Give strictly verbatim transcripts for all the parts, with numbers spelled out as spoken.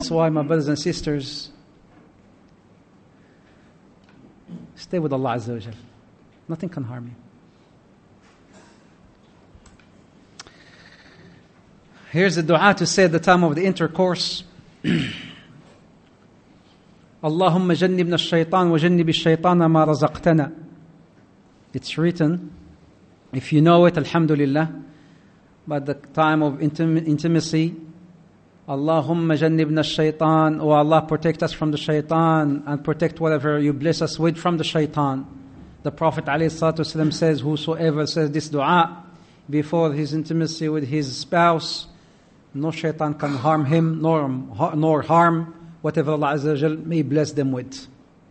That's why, my brothers and sisters, stay with Allah Azza wa Jal. Nothing can harm you. Here's the dua to say at the time of the intercourse. Allahumma jannibna ash-shaytan wa jannib ash-shaytana ma razaqtana. It's written. If you know it, alhamdulillah. But the time of intim- intimacy, Allahumma jannibna ash-shaytan. Oh Allah, protect us from the shaytan and protect whatever you bless us with from the shaytan. The Prophet ﷺ says, whosoever says this dua before his intimacy with his spouse, no shaitan can harm him, nor, nor harm whatever Allah Azza wa Jal may bless them with.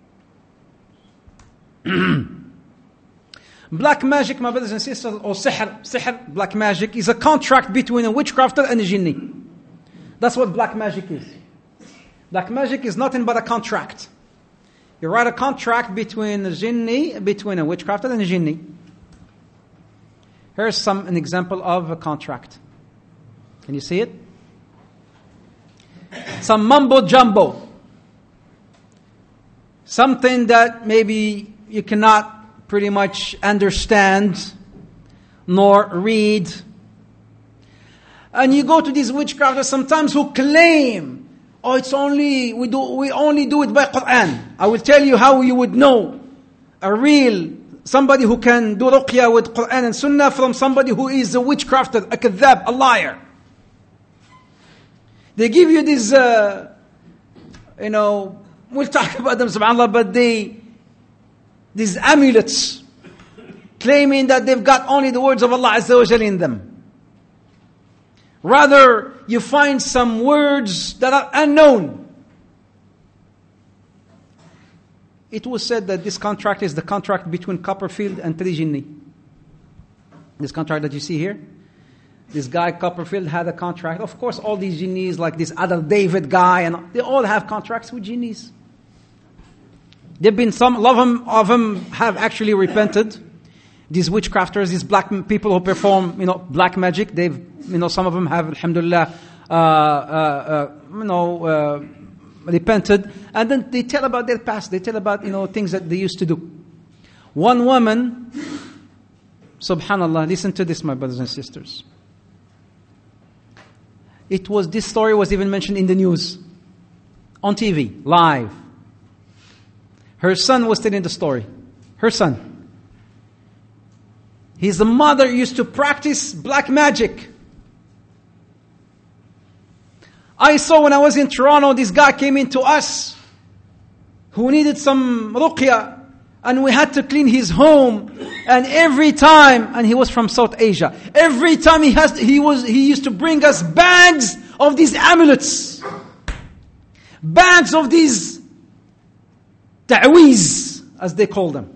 Black magic, my brothers and sisters, or sihr, sihr, black magic, is a contract between a witchcrafter and a jinni. That's what black magic is. Black magic is nothing but a contract. You write a contract between a jinni, between a witchcrafter and a jinni. Here's some an example of a contract. Can you see it? Some mumbo jumbo. Something that maybe you cannot pretty much understand nor read. And you go to these witchcrafters sometimes who claim, oh, it's only, we do, we only do it by Quran. I will tell you how you would know a real, somebody who can do ruqya with Quran and Sunnah from somebody who is a witchcrafter, a kadhab, a liar. They give you these, uh, you know, we'll talk about them, subhanAllah, but they, these amulets, claiming that they've got only the words of Allah Azza wa Jal in them. Rather, you find some words that are unknown. It was said that this contract is the contract between Copperfield and three jinni. This contract that you see here. This guy, Copperfield, had a contract. Of course, all these jinnis, like this other David guy, and they all have contracts with jinnis. There've been some, a lot of them, of them have actually repented. These witchcrafters, these black people who perform, you know, black magic, they've, you know, some of them have, alhamdulillah, uh, uh, uh, you know, uh, repented. And then they tell about their past. They tell about, you know, things that they used to do. One woman, subhanallah, listen to this, my brothers and sisters. It was, this story was even mentioned in the news, on T V, live. Her son was telling the story. Her son. His mother used to practice black magic. I saw when I was in Toronto, this guy came into us who needed some ruqya, and we had to clean his home. And every time, and he was from South Asia, every time he has, he was, he used to bring us bags of these amulets, bags of these ta'weez, as they call them,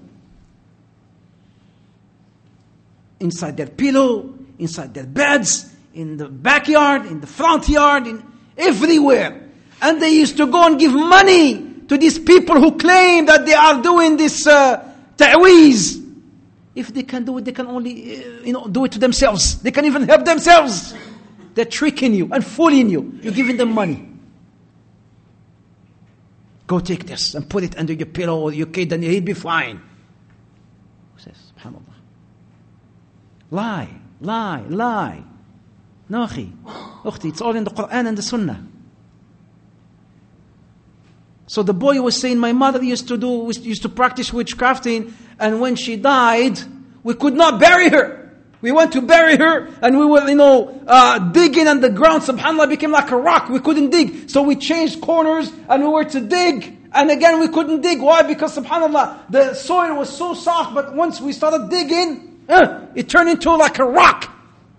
inside their pillow, inside their beds, in the backyard, in the front yard, in everywhere. And they used to go and give money to these people who claim that they are doing this uh, ta'weez. If they can do it, they can only uh, you know, do it to themselves. They can even help themselves. They're tricking you and fooling you. You're giving them money. Go take this and put it under your pillow or your kid and he'll be fine. Who says, subhanAllah? Lie, lie, lie. No, akhi. Ukhti, it's all in the Quran and the Sunnah. So the boy was saying, my mother used to do, used to practice witchcrafting, and when she died, we could not bury her. We went to bury her, and we were, you know, uh, digging, and the ground, subhanAllah, became like a rock. We couldn't dig. So we changed corners, and we were to dig, and again we couldn't dig. Why? Because subhanAllah, the soil was so soft, but once we started digging, uh, it turned into like a rock.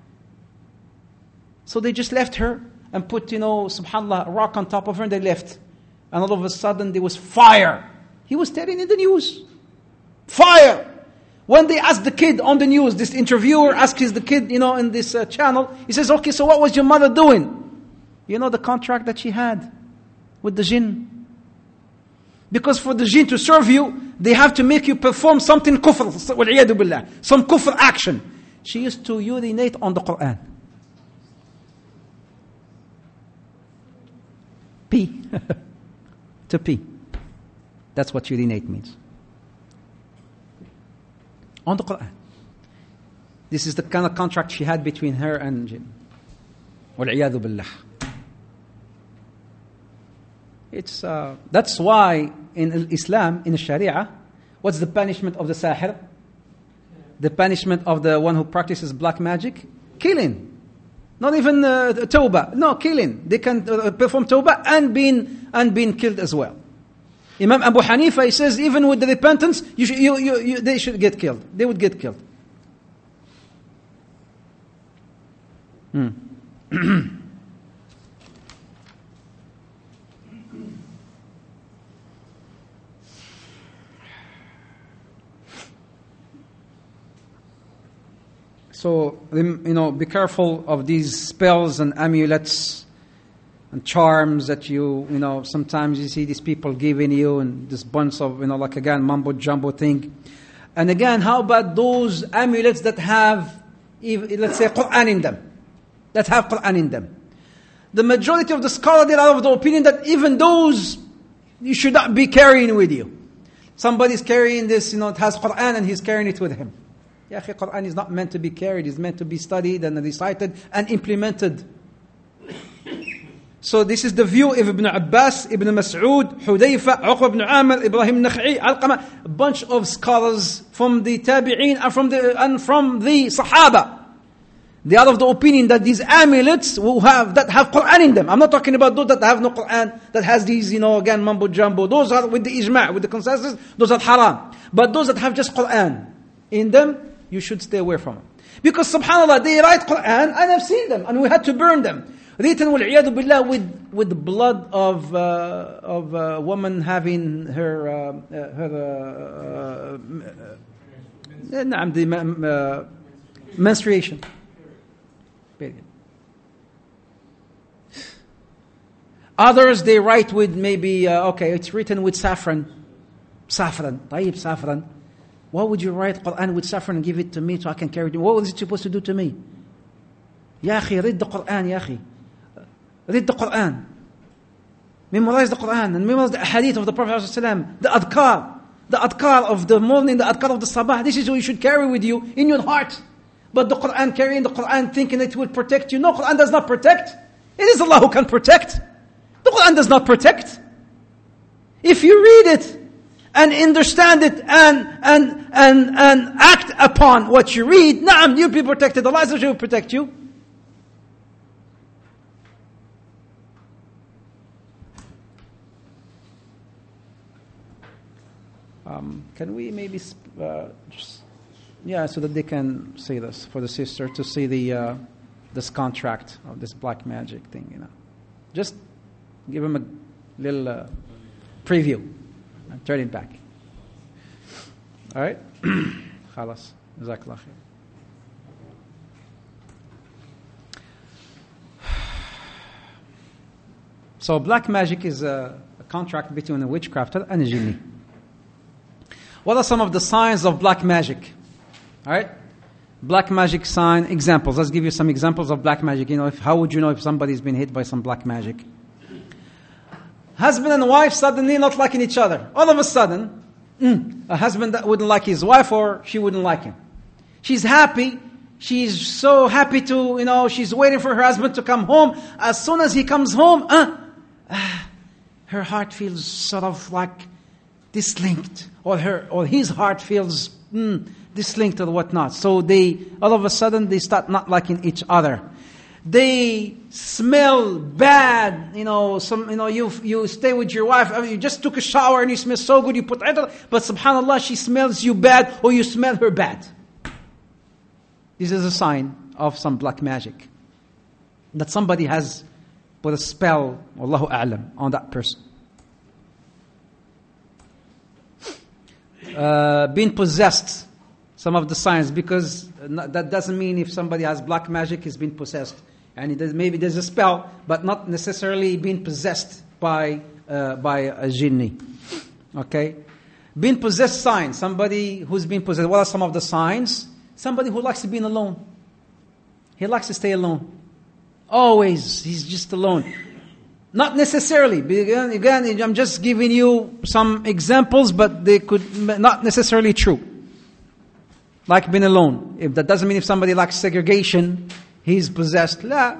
So they just left her, and put, you know, subhanAllah, a rock on top of her, and they left. And all of a sudden there was fire. He was telling in the news. Fire. When they asked the kid on the news, this interviewer asked his, the kid, you know, in this uh, channel, he says, okay, so what was your mother doing? You know the contract that she had with the jinn. Because for the jinn to serve you, they have to make you perform something kufr, wal'iyadu billah, some kufr action. She used to urinate on the Quran. Pee. To pee. That's what urinate means. On the Quran. This is the kind of contract she had between her and jinn. وَالْعِيَاذُ بِاللَّهِ. It's, uh, that's why in Islam, in Sharia, what's the punishment of the sahir? The punishment of the one who practices black magic? Killing. Not even uh, tawbah. No, killing. They can uh, perform tawbah and being, and being killed as well. Imam Abu Hanifa, he says, even with the repentance, you should, you, you, you, they should get killed. They would get killed. Hmm. So, you know, be careful of these spells and amulets and charms that you, you know, sometimes you see these people giving you and this bunch of, you know, like again, mumbo jumbo thing. And again, how about those amulets that have, let's say, Quran in them? That have Quran in them. The majority of the scholars are of the opinion that even those, you should not be carrying with you. Somebody's carrying this, you know, it has Quran and he's carrying it with him. Ya akhi, Quran is not meant to be carried, it's meant to be studied and recited and implemented. So this is the view of Ibn Abbas, Ibn Mas'ud, Hudayfa, Uqba ibn Amir, Ibrahim Nakha'i, Alqama, a bunch of scholars from the Tabi'een and from the, and from the Sahaba. They are of the opinion that these amulets who have, that have Quran in them. I'm not talking about those that have no Quran, that has these, you know, again, mumbo jumbo. Those are with the ijma', with the consensus, those are haram. But those that have just Quran in them, you should stay away from them. Because subhanAllah, they write Quran, and I've seen them, and we had to burn them. Written وَالْعِيَاذُ بِاللَّهِ with, with the blood of, uh, of a woman having her, uh, uh, her, uh, uh, uh, the, uh, menstruation. Period. Others, they write with maybe, uh, okay, it's written with saffron. Saffron, طيب saffron. Why would you write Quran with saffron and give it to me so I can carry it? What was it supposed to do to me? Ya akhi, read the Quran, ya akhi. Read the Quran. Memorize the Quran and memorize the hadith of the Prophet ﷺ, the adhkar, the adhkar of the morning, the adhkar of the sabah. This is what you should carry with you in your heart. But the Quran, carrying the Quran thinking it will protect you. No, Quran does not protect. It is Allah who can protect. The Quran does not protect. If you read it and understand it and and and and act upon what you read, na'am, you'll be protected. Allah will protect you. Um, can we maybe uh, just, yeah, so that they can see this for the sister to see the uh, this contract of this black magic thing, you know, just give him a little uh, preview. And turn it back. All right? Khalas. Jazakallah khair. So black magic is a, a contract between a witchcrafter and a jinni. What are some of the signs of black magic? All right? Black magic sign examples. Let's give you some examples of black magic. You know, if, how would you know if somebody's been hit by some black magic? Husband and wife suddenly not liking each other. All of a sudden, mm, a husband that wouldn't like his wife, or she wouldn't like him. She's happy. She's so happy to, you know, she's waiting for her husband to come home. As soon as he comes home, uh, uh, her heart feels sort of like dislinked, or her, or his heart feels mm, dislinked or whatnot. So they, all of a sudden, they start not liking each other. They smell bad, you know. Some, you know, you you stay with your wife. I mean, you just took a shower and you smell so good. You put, but subhanallah, she smells you bad, or you smell her bad. This is a sign of some black magic, that somebody has put a spell, Allahu a'lam, on that person. Uh, being possessed, some of the signs, because that doesn't mean if somebody has black magic, he's been possessed. And it is, maybe there's a spell, but not necessarily being possessed by uh, by a jinni. Okay? Being possessed signs, somebody who's been possessed. What are some of the signs? Somebody who likes to be alone. He likes to stay alone. Always, he's just alone. Not necessarily. Again, again, I'm just giving you some examples, but they could not necessarily true. Like being alone. If that doesn't mean if somebody likes segregation, he's possessed. La.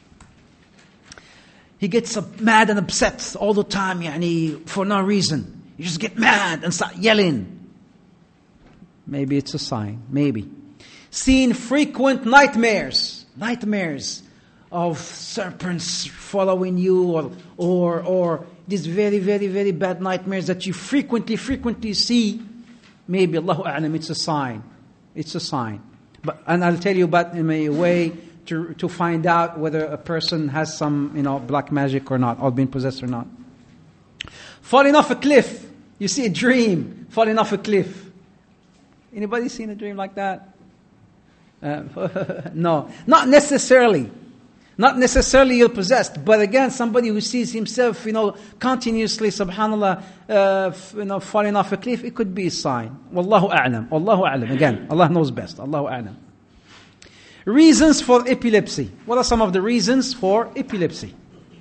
He gets mad and upset all the time, yani, for no reason. You just get mad and start yelling. Maybe it's a sign. Maybe. Seeing frequent nightmares. Nightmares of serpents following you, or or or these very, very, very bad nightmares that you frequently, frequently see. Maybe, Allahu A'lam, it's a sign. It's a sign. But and I'll tell you about in a way to to find out whether a person has some, you know, black magic or not, or being possessed or not. Falling off a cliff. You see a dream, falling off a cliff. Anybody seen a dream like that? Uh, no, not necessarily. Not necessarily you're possessed, but again, somebody who sees himself, you know, continuously, subhanallah, uh, you know, falling off a cliff, it could be a sign. Wallahu a'lam. Wallahu a'lam. Again, Allah knows best. Allahu a'lam. Reasons for epilepsy. What are some of the reasons for epilepsy?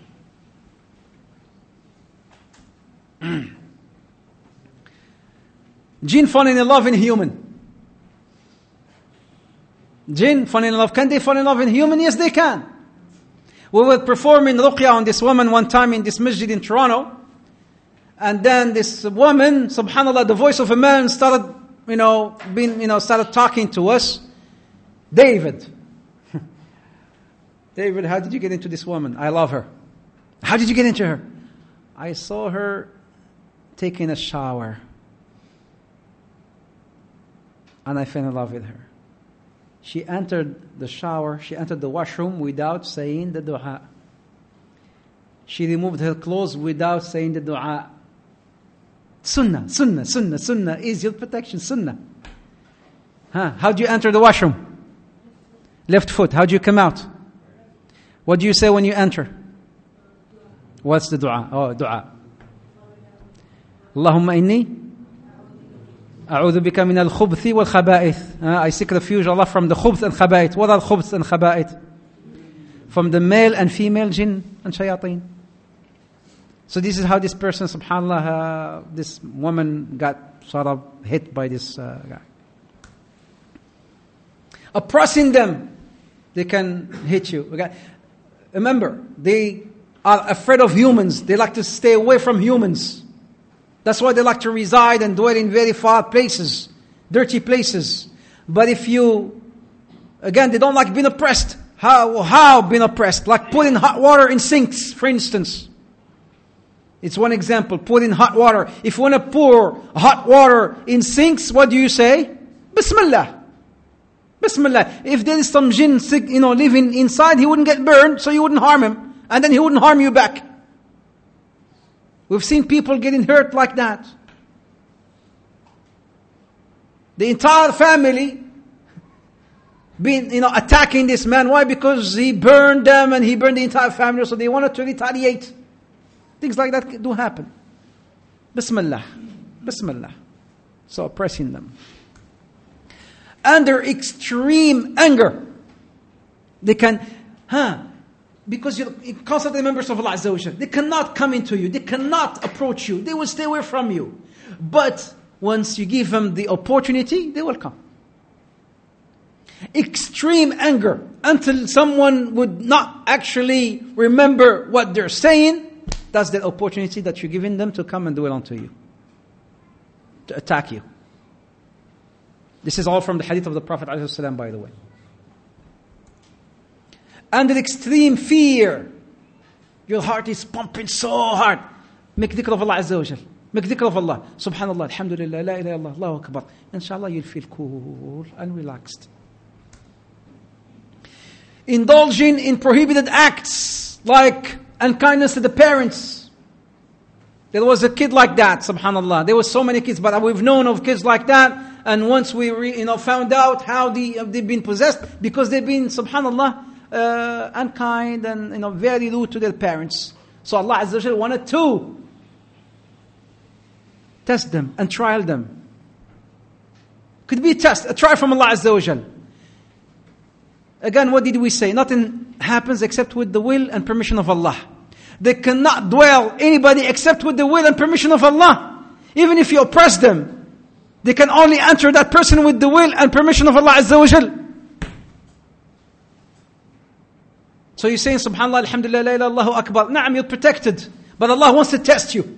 Jinn falling in love in human. Jinn falling in love. Can they fall in love in human? Yes, they can. We were performing ruqya on this woman one time in this masjid in Toronto. And then this woman, subhanallah, the voice of a man started, you know, being, you know, started talking to us. David. David, how did you get into this woman? I love her. How did you get into her? I saw her taking a shower. And I fell in love with her. She entered the shower, she entered the washroom without saying the dua. She removed her clothes without saying the dua. Sunnah, sunnah, sunnah, sunnah is your protection, sunnah. Huh? How do you enter the washroom? Left foot. How do you come out? What do you say when you enter? What's the dua? Oh, dua. Allahumma inni أعوذ بك من الخبث والخبائث. I seek refuge, Allah, from the khubth and khaba'ith. What are khubth and khaba'ith? From the male and female jinn and shayateen. So this is how this person, subhanAllah, uh, this woman got sort of hit by this uh, guy. Oppressing them, they can hit you. Okay? Remember, they are afraid of humans. They like to stay away from humans. That's why they like to reside and dwell in very far places, dirty places. But if you, again, they don't like being oppressed. How, how being oppressed? Like putting hot water in sinks, for instance. It's one example, putting hot water. If you want to pour hot water in sinks, what do you say? Bismillah. Bismillah. If there is some jinn, you know, living inside, he wouldn't get burned, so you wouldn't harm him. And then he wouldn't harm you back. We've seen people getting hurt like that. The entire family been, you know, attacking this man. Why? Because he burned them and he burned the entire family, so they wanted to retaliate. Things like that do happen. Bismillah. Bismillah. So oppressing them. Under extreme anger. They can, huh? Because you're constantly members of Allah Azza wa Jal. They cannot come into you. They cannot approach you. They will stay away from you. But once you give them the opportunity, they will come. Extreme anger. Until someone would not actually remember what they're saying. That's the opportunity that you're giving them to come and dwell onto you. To attack you. This is all from the hadith of the Prophet ﷺ, by the way. Under extreme fear. Your heart is pumping so hard. Make dhikr of Allah Azza wa Jal. Make dhikr of Allah. Subhanallah, alhamdulillah, la ilaha illallah, Allahu Akbar. Inshallah, you'll feel cool and relaxed. Indulging in prohibited acts, like unkindness to the parents. There was a kid like that, subhanallah. There were so many kids, but we've known of kids like that. And once we re, you know, found out how the, uh, they've been possessed, because they've been, subhanallah, Uh, unkind and, you know, very rude to their parents. So Allah Azza wa Jalla wanted to test them and trial them. Could be a test, a trial from Allah Azza wa Jalla. Again, what did we say? Nothing happens except with the will and permission of Allah. They cannot dwell anybody except with the will and permission of Allah. Even if you oppress them, they can only enter that person with the will and permission of Allah Azza wa Jal. So you're saying, Subhanallah, Alhamdulillah, la ilaha, Allahu Akbar. Na'am, you're protected. But Allah wants to test you.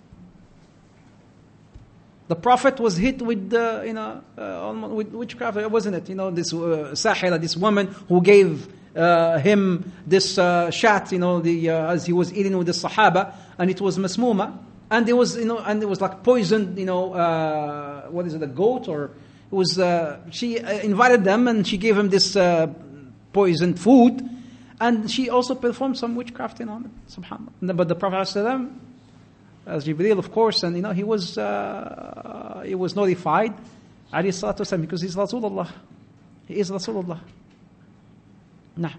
The Prophet was hit with, uh, you know, uh, with witchcraft, wasn't it? You know, this uh, Sahira, this woman who gave uh, him this uh, shat, you know, the, uh, as he was eating with the Sahaba, and it was masmuma, and it was, you know, and it was like poisoned, you know, uh, what is it, a goat, or it was. Uh, she uh, invited them, and she gave him this uh, poisoned food, and she also performed some witchcrafting on it. Subhanallah. But the Prophet ﷺ, as Jibreel, of course, and you know, he was uh, he was notified, alayhi salatu wasalam, because he's Rasulullah. He is Rasulullah. Nah.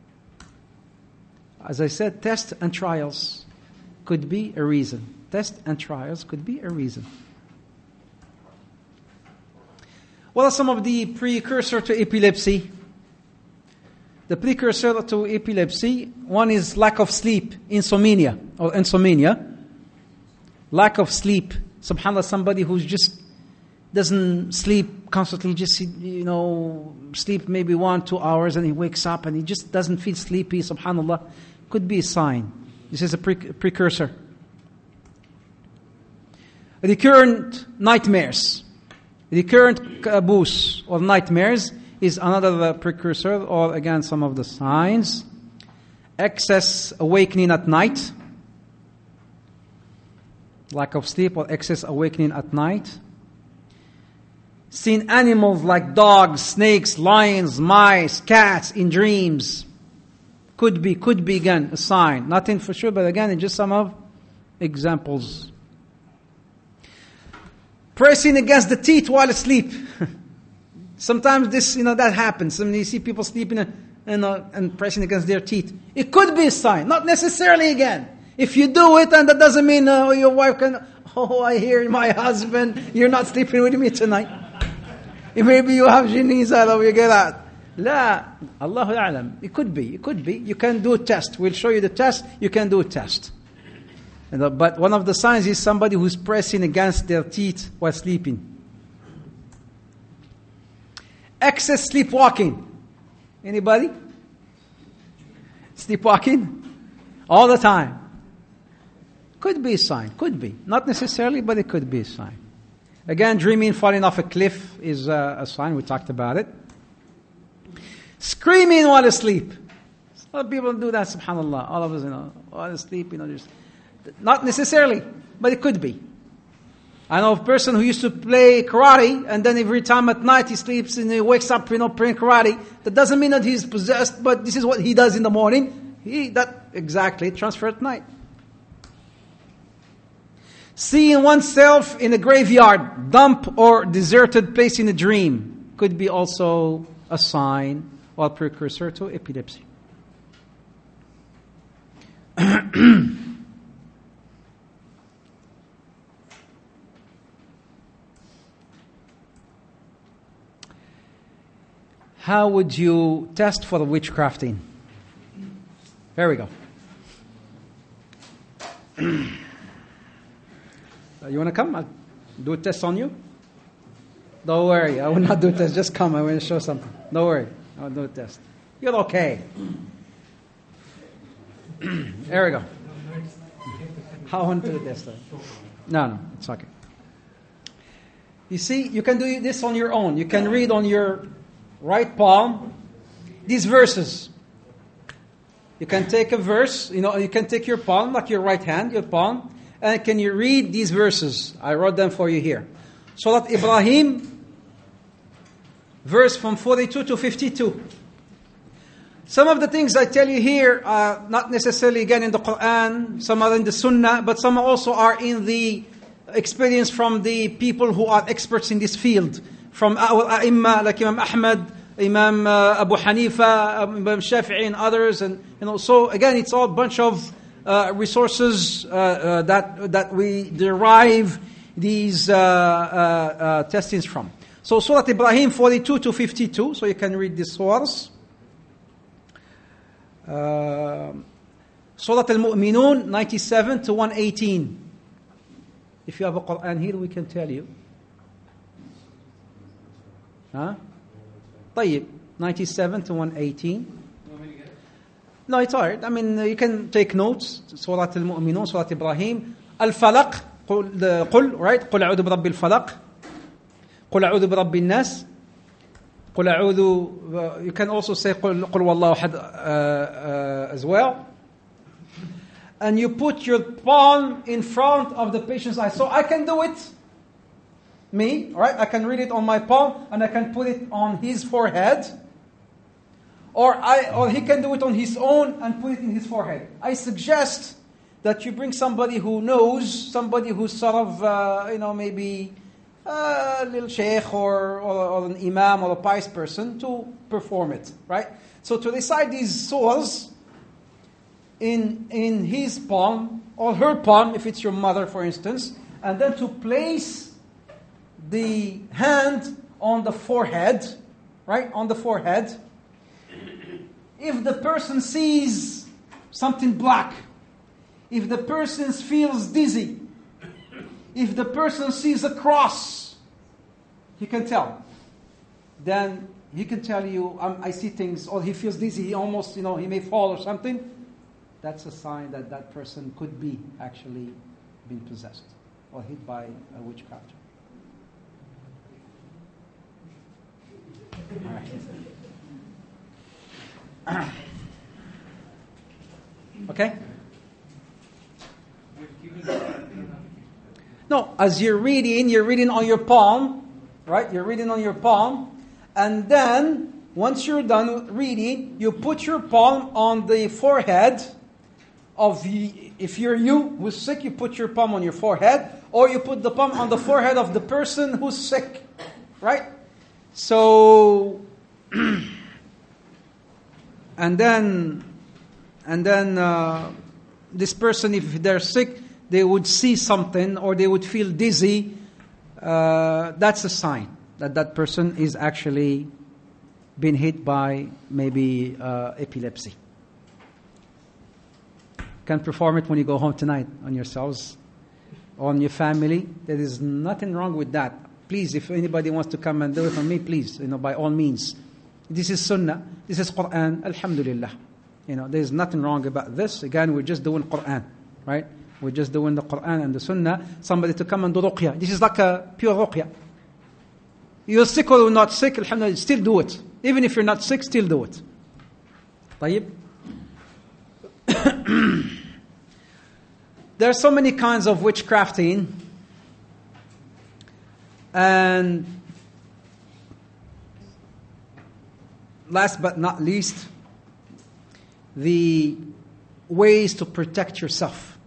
As I said, tests and trials could be a reason. Tests and trials could be a reason. What are some of the precursor to epilepsy? The precursor to epilepsy, one is lack of sleep, insomnia, or insomnia. Lack of sleep. SubhanAllah, somebody who's just doesn't sleep constantly, just, you know, sleep maybe one, two hours and he wakes up and he just doesn't feel sleepy, SubhanAllah, could be a sign. This is a pre- precursor. Recurrent nightmares. Recurrent kabus or nightmares is another precursor, or again some of the signs. Excess awakening at night. Lack of sleep or excess awakening at night. Seeing animals like dogs, snakes, lions, mice, cats in dreams. Could be, could be again a sign. Nothing for sure, but again, it's just some of examples. Pressing against the teeth while asleep. Sometimes this, you know, that happens. I mean, you see people sleeping and, you know, and pressing against their teeth. It could be a sign, not necessarily again. If you do it, and that doesn't mean uh, your wife can, oh, I hear my husband, you're not sleeping with me tonight. Maybe you have jinnis, or you get that. La, Allahu A'lam. It could be, it could be. You can do a test. We'll show you the test. You can do a test. And, uh, but one of the signs is somebody who's pressing against their teeth while sleeping. Excess sleepwalking. Anybody? Sleepwalking? All the time. Could be a sign. Could be. Not necessarily, but it could be a sign. Again, dreaming falling off a cliff is uh, a sign. We talked about it. Screaming while asleep. A lot of people do that, subhanAllah. All of us, you know, while asleep, you know, just not necessarily, but it could be. I know a person who used to play karate, and then every time at night he sleeps and he wakes up, you know, playing karate. That doesn't mean that he's possessed, but this is what he does in the morning. He that exactly transfer at night. Seeing oneself in a graveyard, dump or deserted place in a dream could be also a sign or precursor to epilepsy. How would you test for the witchcrafting? There we go. You want to come? I'll do a test on you. Don't worry, I will not do a test. Just come, I will show something. Don't worry, I'll do a test. You're okay. There we go. I want to do the test. No, no, it's okay. You see, you can do this on your own. You can read on your right palm these verses. You can take a verse, you know, you can take your palm, like your right hand, your palm, and can you read these verses? I wrote them for you here. Surat Ibrahim, verse from forty-two to fifty-two. Some of the things I tell you here are not necessarily again in the Quran, some are in the Sunnah, but some also are in the experience from the people who are experts in this field. From our A'imma, like Imam Ahmad, Imam uh, Abu Hanifa, Imam Shafi'i and others. And you know, so again, it's all a bunch of uh, resources uh, uh, that that we derive these uh, uh, uh, testings from. So Surah Ibrahim forty-two to fifty-two, so you can read this source. Uh, Surah Al-Mu'minun, ninety-seven to one eighteen. If you have a Quran here, we can tell you. Huh? طيب, ninety-seven to one eighteen. No, it's alright. I mean, you can take notes. Surah Al-Mu'minun, Surah Ibrahim. Al-Falaq, قل, قل, right? قل أعوذ برب الفلق. قل أعوذ برب الناس. قل أعوذ, you can also say قل, قل والله أحد uh, uh, as well. And you put your palm in front of the patient's eye. So I can do it. Me, right? I can read it on my palm and I can put it on his forehead. Or I, or he can do it on his own and put it in his forehead. I suggest that you bring somebody who knows, somebody who's sort of, uh, you know, maybe a little sheikh or, or, or an imam or a pious person to perform it, right? So to recite these surahs in, in his palm, or her palm, if it's your mother, for instance, and then to place the hand on the forehead, right, on the forehead. If the person sees something black, if the person feels dizzy, if the person sees a cross, he can tell. Then he can tell you, um, I see things, or he feels dizzy, he almost, you know, he may fall or something. That's a sign that that person could be actually being possessed or hit by a witchcraft. All right. Okay? No, as you're reading, you're reading on your palm, right? You're reading on your palm, and then once you're done reading, you put your palm on the forehead of the, if you're you who's sick, you put your palm on your forehead, or you put the palm on the forehead of the person who's sick, right? So, and then, and then uh, this person, if they're sick, they would see something or they would feel dizzy. Uh, that's a sign that that person is actually been hit by maybe uh, epilepsy. Can perform it when you go home tonight on yourselves, on your family. There is nothing wrong with that. Please, if anybody wants to come and do it on me, please, you know, by all means. This is Sunnah. This is Quran. Alhamdulillah. You know, there is nothing wrong about this. Again, we're just doing Quran, right? We're just doing the Quran and the Sunnah. Somebody to come and do ruqya. This is like a pure ruqya. You're sick or not sick, alhamdulillah, still do it. Even if you're not sick, still do it. طيب. There are so many kinds of witchcrafting. And last but not least, the ways to protect yourself.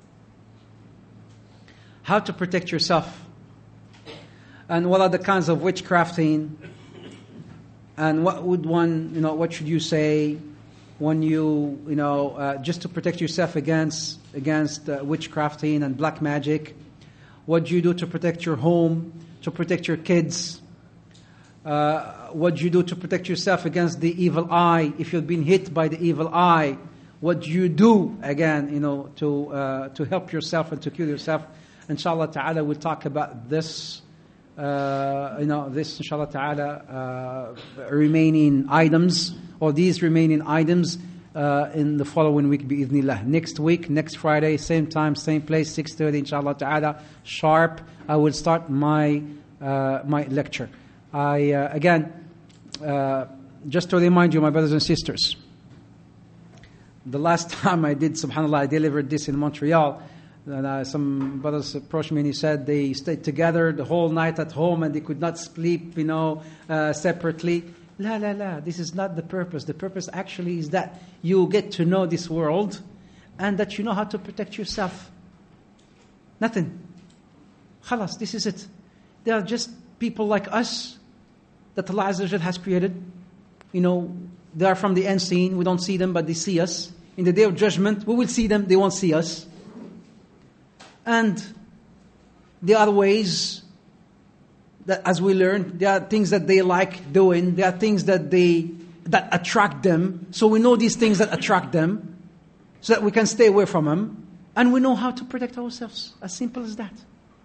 How to protect yourself. And what are the kinds of witchcrafting? And what would one, you know, what should you say when you, you know, uh, just to protect yourself against against uh, witchcrafting and black magic? What do you do to protect your home, to protect your kids? Uh, what do you do to protect yourself against the evil eye? If you've been hit by the evil eye, what do you do again, you know, to uh, to help yourself and to cure yourself? Inshallah ta'ala, we'll talk about this, uh, you know, this, inshallah ta'ala, uh, remaining items, or these remaining items uh, in the following week, bi'idhnillah. Next week, next Friday, same time, same place, six thirty, inshallah ta'ala, sharp, I will start my uh, my lecture. I, uh, again, uh, just to remind you, my brothers and sisters, the last time I did, subhanAllah, I delivered this in Montreal. And uh, some brothers approached me and he said they stayed together the whole night at home and they could not sleep, you know, uh, separately. La, la, la. This is not the purpose. The purpose actually is that you get to know this world and that you know how to protect yourself. Nothing. Khalas, this is it. They are just people like us that Allah Azza wa Jal has created. You know, they are from the unseen. We don't see them, but they see us. In the Day of Judgment, we will see them. They won't see us. And there are ways that, as we learn, there are things that they like doing. There are things that they that attract them. So we know these things that attract them. so that we can stay away from them, and we know how to protect ourselves. As simple as that.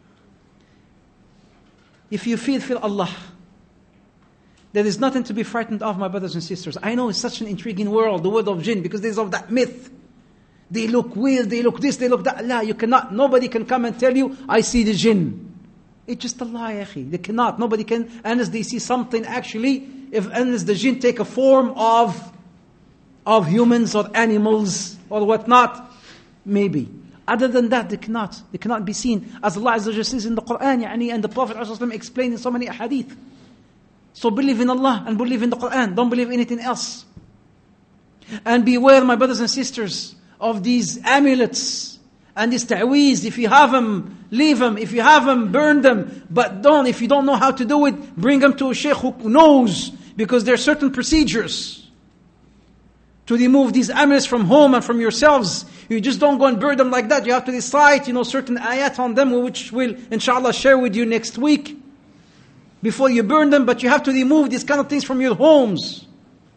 If you feel, feel Allah. There is nothing to be frightened of, my brothers and sisters. I know it's such an intriguing world, the world of jinn, because there's of that myth. They look weird, they look this, they look that. La, you cannot, nobody can come and tell you, I see the jinn. It's just a lie, akhi. They cannot, nobody can, unless they see something actually, if unless the jinn take a form of, of humans or animals or whatnot, maybe. Other than that, they cannot. They cannot be seen. As Allah Azza wa Jalla says in the Quran, yani, and the Prophet ﷺ explained in so many hadith. So believe in Allah and believe in the Quran. Don't believe anything else. And beware, my brothers and sisters, of these amulets and these ta'weez. If you have them, leave them. If you have them, burn them. But don't, if you don't know how to do it, bring them to a sheikh who knows. Because there are certain procedures to remove these amulets from home and from yourselves. You just don't go and burn them like that. You have to recite, you know, certain ayat on them, which we'll, inshallah, share with you next week. Before you burn them, but you have to remove these kind of things from your homes.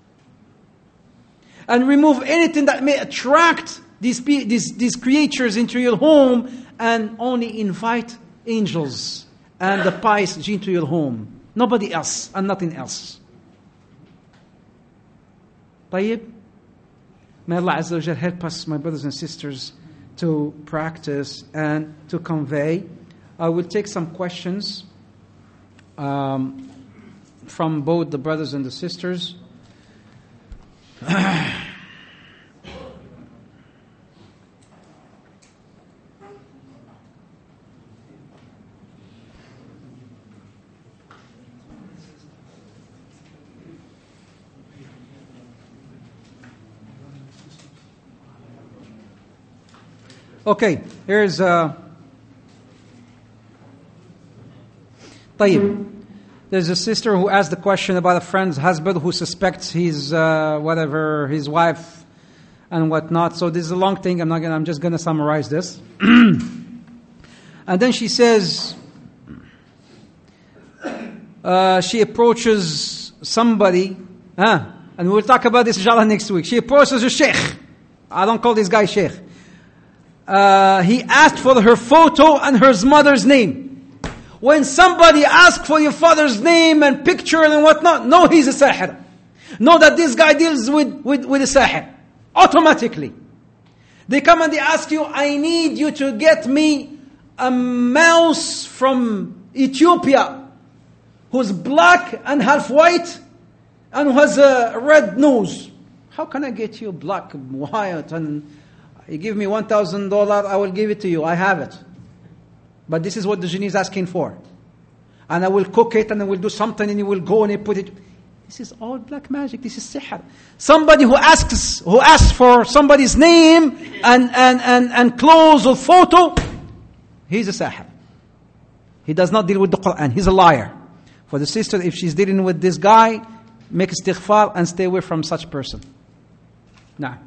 And remove anything that may attract these, these, these creatures into your home, and only invite angels and the pious jinn to your home. Nobody else and nothing else. طيب? May Allah Azza wa Jal help us, my brothers and sisters, to practice and to convey. I will take some questions um, from both the brothers and the sisters. Okay, here's uh طيب. There's a sister who asked the question about a friend's husband who suspects he's uh, whatever, his wife and whatnot. So this is a long thing. I'm not gonna, I'm just going to summarize this. And then she says, uh, she approaches somebody, huh? And we'll talk about this inshallah next week. She approaches a sheikh. I don't call this guy sheikh. Uh, he asked for her photo and her mother's name. When somebody asks for your father's name and picture and whatnot, know he's a sahir. Know that this guy deals with, with, with a sahir. Automatically. They come and they ask you, I need you to get me a mouse from Ethiopia who's black and half white and who has a red nose. How can I get you black, white, and you give me one thousand dollars, I will give it to you. I have it. But this is what the genie is asking for. And I will cook it and I will do something and he will go and he put it. This is all black magic. This is sihr. Somebody who asks who asks for somebody's name and, and, and, and clothes or photo, he's a sahir. He does not deal with the Quran. He's a liar. For the sister, if she's dealing with this guy, make istighfar and stay away from such person. Now.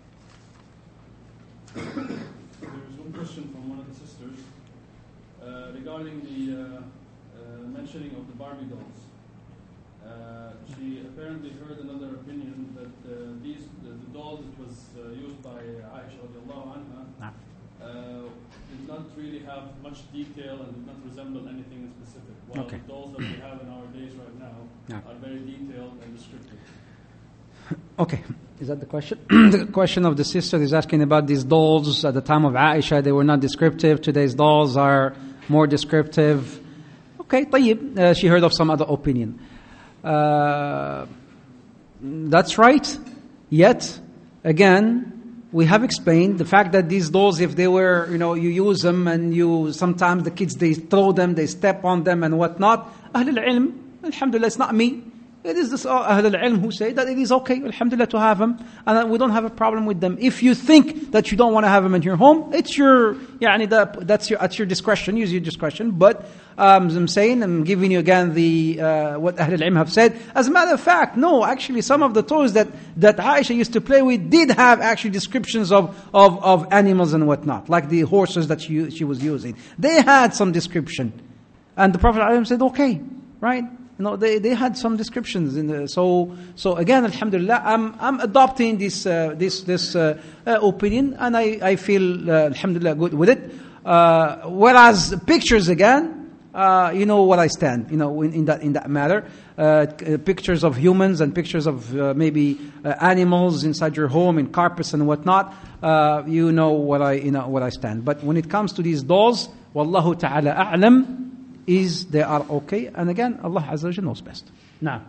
There's one question from one of the sisters uh, regarding the uh, uh, mentioning of the Barbie dolls. Uh, she apparently heard another opinion that uh, these the, the doll that was uh, used by Aisha radiallahu anha uh, did not really have much detail and did not resemble anything in specific. While Okay. the dolls that we have in our days right now Yeah. are very detailed and descriptive. Okay, is that the question? The question of the sister is asking about these dolls. At the time of Aisha, they were not descriptive. Today's dolls are more descriptive. Okay, طيب. Uh, she heard of some other opinion. Uh, that's right. Yet, again, we have explained the fact that these dolls, if they were, you know, you use them and you, sometimes the kids, they throw them, they step on them and whatnot. Ahl al-ilm, alhamdulillah, it's not me. It is this Ahl al-ilm who say that it is okay, alhamdulillah, to have them, and that we don't have a problem with them. If you think that you don't want to have them in your home, it's your, yani that, that's your, at your discretion, use your discretion. But um, I'm saying, I'm giving you again the uh, what Ahl al-ilm have said. As a matter of fact, no, actually, some of the toys that that Aisha used to play with did have actually descriptions of of, of animals and whatnot, like the horses that she she was using. They had some description, and the Prophet ﷺ said, okay, right. You know, they, they had some descriptions in the, so so again, alhamdulillah, I'm I'm adopting this uh, this this uh, uh, opinion, and I I feel uh, alhamdulillah good with it. Uh, whereas pictures again, uh, you know what I stand, you know, in, in that in that matter. Uh, pictures of humans and pictures of uh, maybe uh, animals inside your home, in carpets and whatnot. Uh, you know what I you know what I stand. But when it comes to these dolls, wallahu ta'ala a'lam, is they are okay, and again, Allah Azza wa Jalla knows best. Now,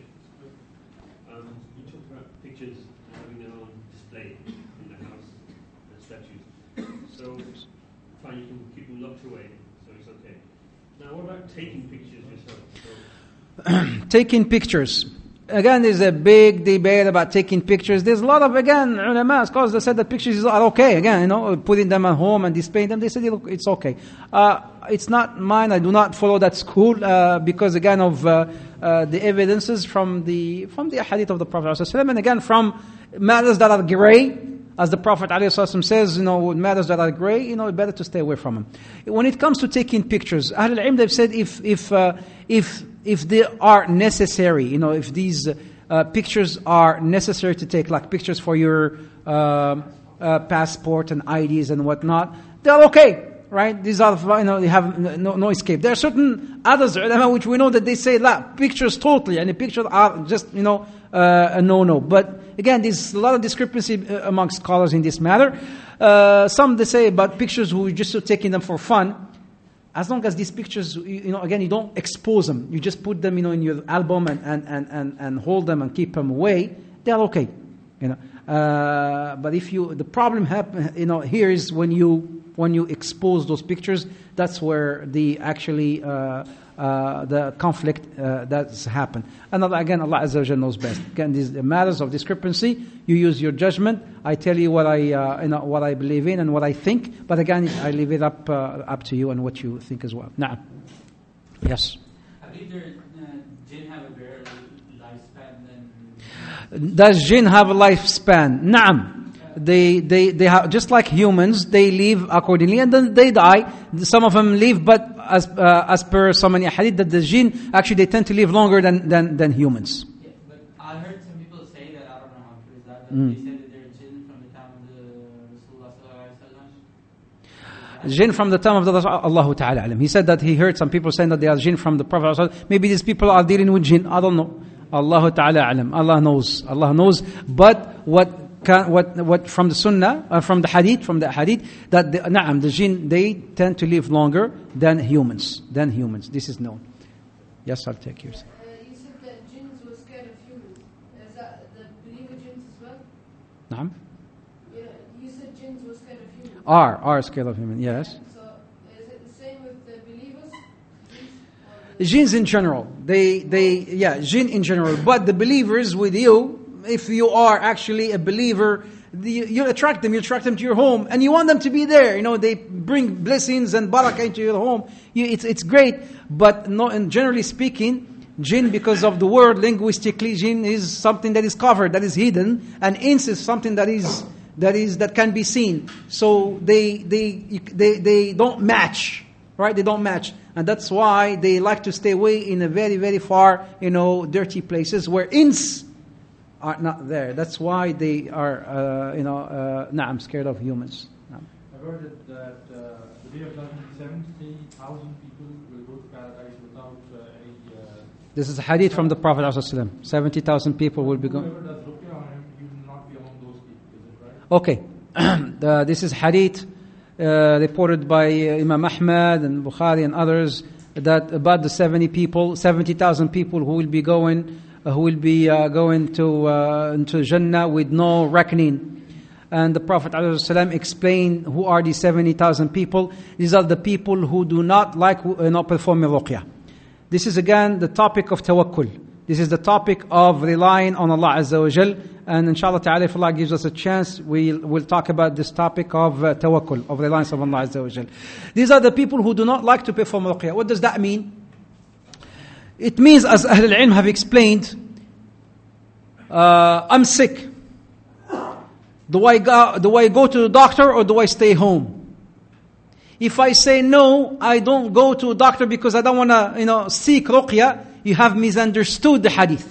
um, you talked about pictures having their own display in the house and statues. So, fine, you can keep them locked away, so it's okay. Now, what about taking pictures yourself? So, taking pictures. Again, there's a big debate about taking pictures. There's a lot of, again, ulama, scholars that said that pictures are okay. Again, you know, putting them at home and displaying them, they said it's okay. Uh, it's not mine. I do not follow that school uh, because, again, of uh, uh, the evidences from the from the hadith of the Prophet ﷺ, and again from matters that are grey, as the Prophet ﷺ says, you know, matters that are grey, you know, better to stay away from them. When it comes to taking pictures, Ahl al-Ilm, they've said if if uh, if if they are necessary, you know, if these uh, pictures are necessary to take, like pictures for your uh, uh, passport and I Ds and whatnot, they're okay, right? These are, you know, they have no, no escape. There are certain others, which we know that they say, la, pictures totally, and the pictures are just, you know, uh, a no-no. But again, there's a lot of discrepancy among scholars in this matter. Uh, some they say about pictures who are just taking them for fun. As long as these pictures, you know, again, you don't expose them. You just put them, you know, in your album and, and, and, and, and hold them and keep them away. They're okay, you know. Uh, but if you, the problem happen, you know, here is when you when you expose those pictures. That's where the actually uh, uh, the conflict uh, that's happened. And Allah, again, Allah Azza wa Jalla knows best. Again, these matters of discrepancy, you use your judgment. I tell you what I uh, you know what I believe in and what I think. But again, I leave it up uh, up to you and what you think as well. Nah. Yes. I believe there, uh, jinn have a better lifespan than. Does jinn have a lifespan? Naam. They, they, they have, just like humans, they live accordingly and then they die. Some of them live, but as, uh, as per so many hadith, that the jinn, actually they tend to live longer than, than, than humans. Yeah, but I heard some people say that, I don't know how true is that, but Mm. they said that they're jinn from the time of the Rasulullah sallallahu alaihi wasallam. Jinn from the time of the Rasul, Allahu Ta'ala alam. He said that he heard some people saying that they are jinn from the Prophet. Maybe these people are dealing with jinn. I don't know. Allahu Ta'ala alam. Allah knows. Allah knows. But what Can, what what from the Sunnah, uh, from the Hadith, from the Hadith, that the, na'am, the jinn, they tend to live longer than humans, than humans. This is known. Yes, I'll take yours. Uh, you said that jinns were scared of humans. Is that the believer jinns as well? Na'am. Yeah, you said jinns were scared of humans. Are, are scared of humans, yes. So is it the same with the believers? Jinns in general, they, they, yeah, jinn in general. But the believers with you, if you are actually a believer, the, you attract them, you attract them to your home, and you want them to be there. You know, they bring blessings and barakah into your home. You, it's it's great, but no, and generally speaking, jinn, because of the word linguistically, jinn is something that is covered, that is hidden, and ins is something that is that is that can be seen. So they they they they don't match, right? They don't match, and that's why they like to stay away in a very very far, you know, dirty places where ins are not there. That's why they are, uh, you know, uh, na'am, scared of humans. Na'am. I've heard that, that uh, the day of judgment, seventy thousand people will go to paradise without uh, any. Uh, This is a hadith from the Prophet ﷺ. seventy thousand people will be going. Whoever does ruqya on him, you will not be among those people. Is it right? Okay. the, this is hadith uh, reported by uh, Imam Ahmad and Bukhari and others, that about the seventy people, seventy thousand people who will be going, uh, who will be uh, going to uh, into Jannah with no reckoning. And the Prophet ﷺ explained who are these seventy thousand people. These are the people who do not like uh, not performing ruqya. This is again the topic of tawakkul. This is the topic of relying on Allah Azza wa Jal. And inshallah ta'ala, if Allah gives us a chance, we'll, we'll talk about this topic of uh, tawakkul, of reliance on Allah Azza wa Jal. These are the people who do not like to perform ruqya. What does that mean? It means, as Ahl al-Ilm have explained, uh, I'm sick. Do I, go, do I go to the doctor or do I stay home? If I say no, I don't go to a doctor because I don't want to, you know, seek ruqya. you have misunderstood the hadith.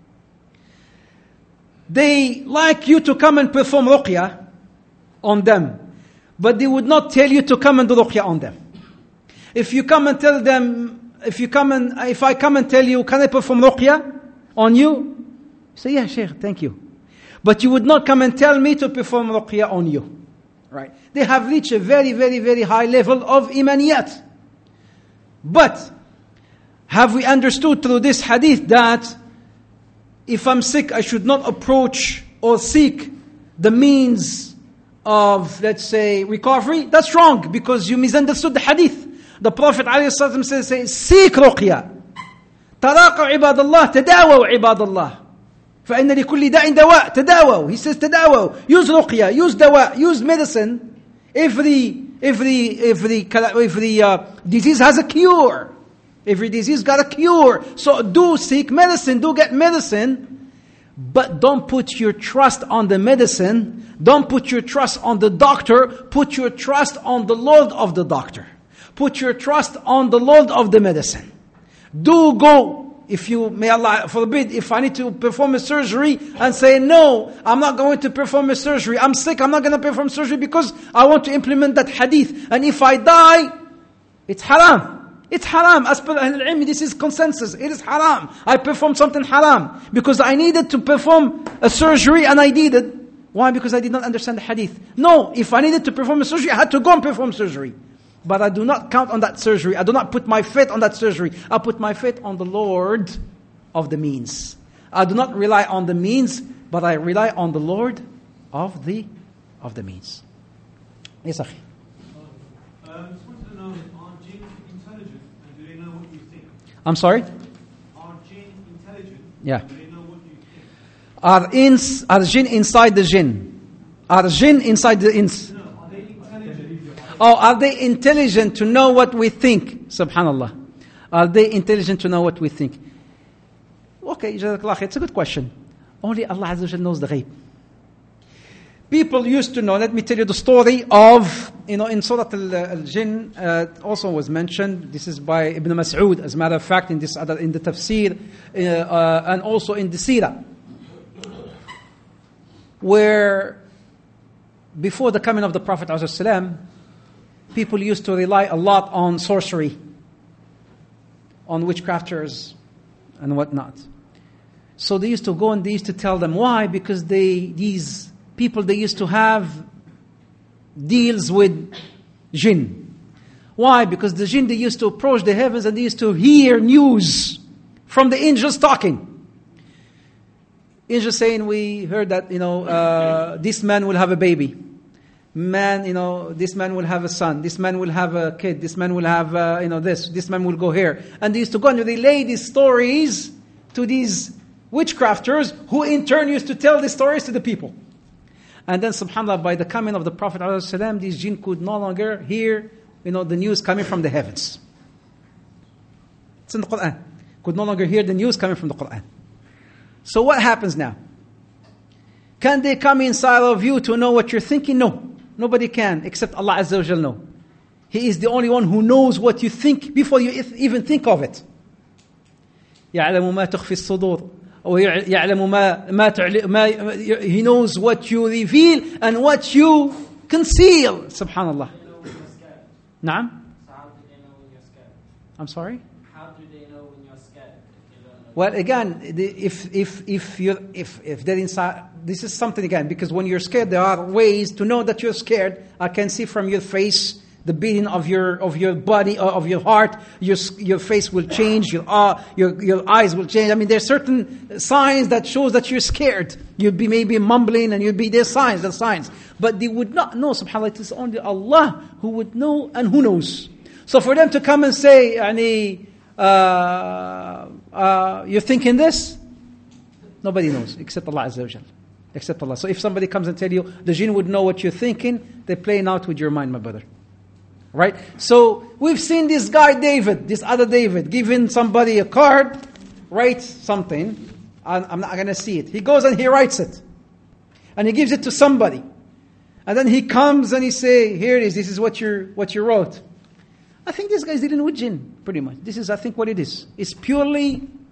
They like you to come and perform ruqya on them, but they would not tell you to come and do ruqya on them. If you come and tell them, if you come and, if I come and tell you, can I perform ruqya on you? You say, yeah, Shaykh, thank you. But you would not come and tell me to perform ruqya on you. Right? They have reached a very, very, very high level of imaniyat. But, have we understood through this hadith that if I'm sick, I should not approach or seek the means of, let's say, recovery? That's wrong, because you misunderstood the hadith. The Prophet ﷺ says, say, seek ruqya. تراقوا عباد الله تداووا عباد الله فإن لكل داء دواء تداووا. He says تداووا. Use ruqya, use dawa, use medicine. Every, every, every, every uh, disease has a cure. Every disease got a cure. So do seek medicine, do get medicine. But don't put your trust on the medicine. Don't put your trust on the doctor. Put your trust on the Lord of the doctor. Put your trust on the Lord of the medicine. Do go, if you, may Allah forbid, if I need to perform a surgery and say, no, I'm not going to perform a surgery. I'm sick, I'm not going to perform surgery because I want to implement that hadith. And if I die, it's haram. It's haram. As per Ahl al-Ilm, this is consensus. It is haram. I performed something haram because I needed to perform a surgery and I did it. Why? Because I did not understand the hadith. No, if I needed to perform a surgery, I had to go and perform surgery. But I do not count on that surgery. I do not put my faith on that surgery. I put my faith on the Lord of the means. I do not rely on the means, but I rely on the Lord of the of the means. Yes, Akhi. Um, just wanted to know, are jinns intelligent and do they know what you think? I'm sorry? Are jinns intelligent? Yeah. Do they know what you think? Are ins are jinn inside the jinn? Are jinn inside the ins? No, are they intelligent? Oh, are they intelligent to know what we think? Subhanallah. Are they intelligent to know what we think? Okay, Jazakallah khair. It's a good question. Only Allah Azza wa Jalla knows the ghaib. People used to know, let me tell you the story of, you know, in Surah Al-Jinn, uh, also was mentioned, this is by Ibn Mas'ud, as a matter of fact, in this other, in the tafsir, uh, uh, and also in the seerah, where before the coming of the Prophet ﷺ, people used to rely a lot on sorcery, on witchcrafters and whatnot. So they used to go and they used to tell them why, because they, these people, they used to have deals with jinn. Why? Because the jinn, they used to approach the heavens and they used to hear news from the angels talking. Angels saying, we heard that, you know, uh, this man will have a baby. Man, you know, this man will have a son. This man will have a kid. This man will have, uh, you know, this. This man will go here. And they used to go and relay these stories to these witchcrafters, who in turn used to tell these stories to the people. And then, subhanAllah, by the coming of the Prophet ﷺ, these jinn could no longer hear, you know, the news coming from the heavens. It's in the Quran. Could no longer hear the news coming from the Quran. So what happens now? Can they come inside of you to know what you're thinking? No. Nobody can, except Allah Azza wa Jal know. He is the only one who knows what you think before you even think of it. يَعْلَمُ مَا تُخْفِي الصُّدُورِ وَيَعْلَمُ مَا مَا ما He knows what you reveal and what you conceal. Subhanallah. Naam? So how do they know when you're scared? I'm sorry? How do they know when you're scared if they don't know? Well, again, the- if if if you if if they're inside, this is something again, because when you're scared, there are ways to know that you're scared. I can see from your face, the beating of your of your body, uh, of your heart. Your your face will change. Your uh, your your eyes will change. I mean, there's certain signs that shows that you're scared. You'd be maybe mumbling, and you'd be there's signs, there's signs. But they would not know. Subhanallah, it is only Allah who would know and who knows. So for them to come and say, "Ani, uh, uh, you're thinking this," nobody knows except Allah Azza wa Jal. Except Allah. So if somebody comes and tell you the jinn would know what you're thinking, they're playing out with your mind, my brother. Right? So we've seen this guy David, this other David, giving somebody a card, write something, and I'm not going to see it. He goes and he writes it. And he gives it to somebody. And then he comes and he say, here it is, this is what you what you wrote. I think this guy's dealing with jinn, pretty much. This is, I think, what it is. It's purely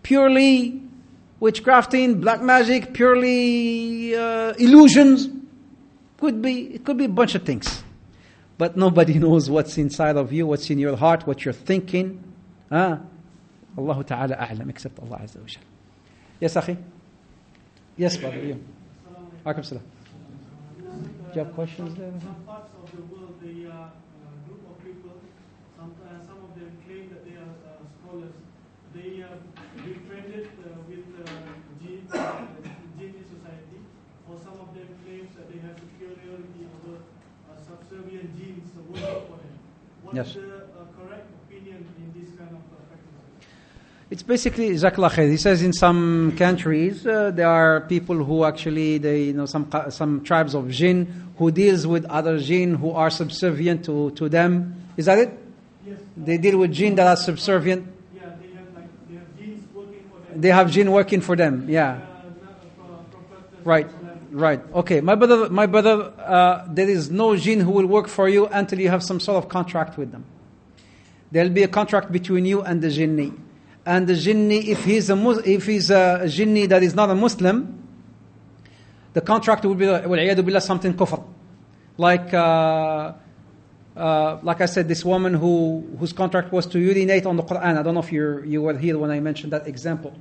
purely witchcrafting, black magic, purely uh, illusions. Could be, it could be a bunch of things. But nobody knows what's inside of you, what's in your heart, what you're thinking. Ah, Allah Ta'ala a'lam, except Allah Azza wa Jal. Yes, Akhi? Yes, brother. You. Alaikum salam. Do you have questions there? Some parts of the world, the uh, uh, group of people, some, uh, some of them claim that they are uh, scholars. They are befriended uh, with uh, Jinn, uh, Jinni society. Or some of them claims that they have superiority over uh, subservient jinns working for them. What Yes. is the uh, correct opinion in this kind of uh, practices? It's basically, Jazakallah khair. He says in some countries uh, there are people who actually, they, you know, some some tribes of jinn who deals with other jinn who are subservient to, to them. Is that it? Yes. They deal with jinn that are subservient. Yeah, they have like they have jinns working for them. They have jinn working for them. Yeah. Uh, not, uh, prophet, Right. Right. Okay. My brother, my brother, uh, there is no jinn who will work for you until you have some sort of contract with them. There'll be a contract between you and the jinni. And the jinni, if he's a Mus- if he's a jinni that is not a Muslim, the contract will be وَالْعِيَاذُ بِاللَّهِ something kufr. Like uh, uh, like I said, this woman who whose contract was to urinate on the Quran. I don't know if you you were here when I mentioned that example.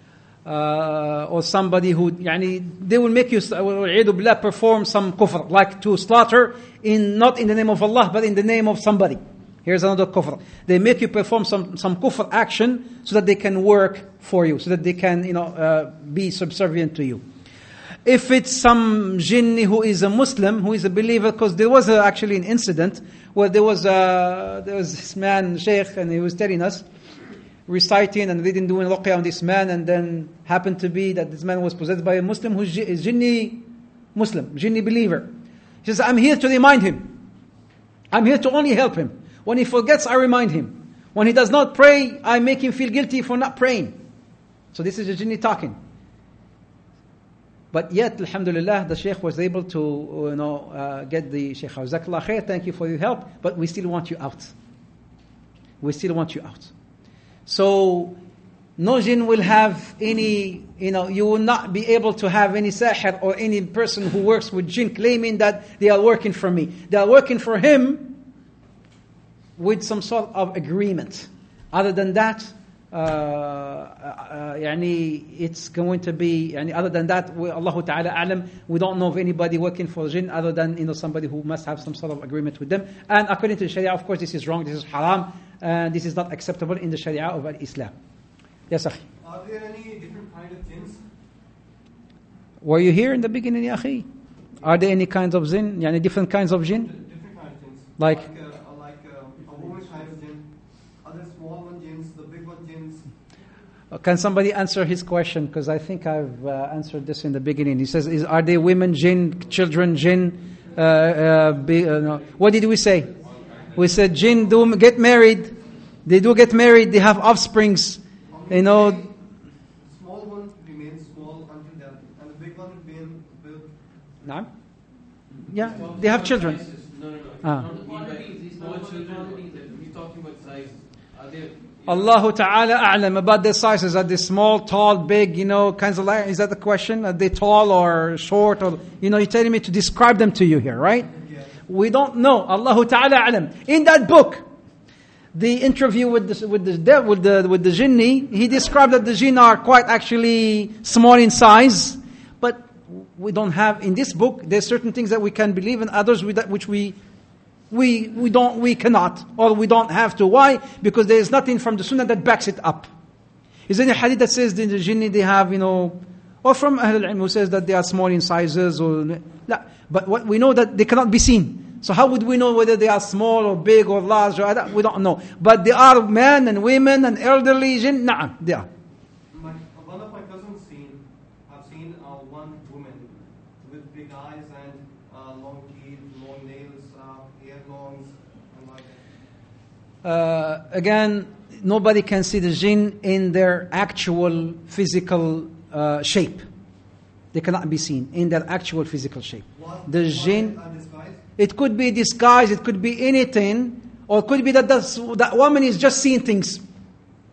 Uh, or somebody who, yani, they will make you وَالْعِيَاذُ بِاللَّهِ perform some kufr, like to slaughter in not in the name of Allah but in the name of somebody. Here's another kufr. They make you perform some, some kufr action so that they can work for you, so that they can, you know, uh, be subservient to you. If it's some jinni who is a Muslim, who is a believer, because there was a, actually an incident where there was a, there was this man, Sheikh, and he was telling us, reciting and reading, doing ruqya on this man, and then happened to be that this man was possessed by a Muslim who is jinni Muslim, jinni believer. He says, I'm here to remind him. I'm here to only help him. When he forgets, I remind him. When he does not pray, I make him feel guilty for not praying. So this is a jinni talking. But yet, alhamdulillah, the Shaykh was able to, you know, uh, get the Shaykh. Jazakallah khair, thank you for your help, but we still want you out. We still want you out. So, no jinn will have any, you know, you will not be able to have any sahir or any person who works with jinn claiming that they are working for me. They are working for him with some sort of agreement. Other than that, uh, uh, yani it's going to be, yani other than that, we, Allah Ta'ala A'lam, we don't know of anybody working for jinn other than, you know, somebody who must have some sort of agreement with them. And according to the Sharia, of course, this is wrong, this is haram, and this is not acceptable in the Sharia of Islam. Yes, Akhi. Are there any different kind of jinns? Were you here in the beginning, Ya Akhi? Are there any kinds of jinn, yani different kinds of jinn? Different kind of jinns. Like? Like, uh, like uh, a woman kind of jinn, other small one jinns, the big one jinns. Uh, Can somebody answer his question? Because I think I've uh, answered this in the beginning. He says, is, are they women jinn, children jinn? Uh, uh, be, uh, no. What did we say? We said jinn do get married. They do get married. They have offsprings. You know. Small one remains small until death, and the big one remains big. No? Yeah, they have children. No, no, no. Ah. Not the quantities, these small children. He's talking about size. Are they? Allah Ta'ala A'lam about their sizes. Are they small, tall, big, you know, kinds of like, is that the question? Are they tall or short? Or, you know, you're telling me to describe them to you here, right? Yeah. We don't know. Allah Ta'ala A'lam. In that book, the interview with the, with the dev, with the, with the jinni, he described that the jinn are quite actually small in size, but we don't have, in this book, there's certain things that we can believe and others with that which we We we don't we cannot or we don't have to. Why? Because there is nothing from the Sunnah that backs it up. Is there any hadith that says that the jinni they have, you know, or from Ahl al-Ilm who says that they are small in sizes or la. But what we know that they cannot be seen. So how would we know whether they are small or big or large or other? We don't know. But they are men and women and elderly jinn. Na'am, they are. My, one of my cousins seen, I've seen uh, one woman with big eyes and uh, long teeth, long nails, uh, hair longs, and like that. Uh, again, nobody can see the jinn in their actual physical uh, shape. They cannot be seen in their actual physical shape. What, The what jinn, are disguised? it could be disguise, it could be anything, or it could be that that's, that woman is just seeing things.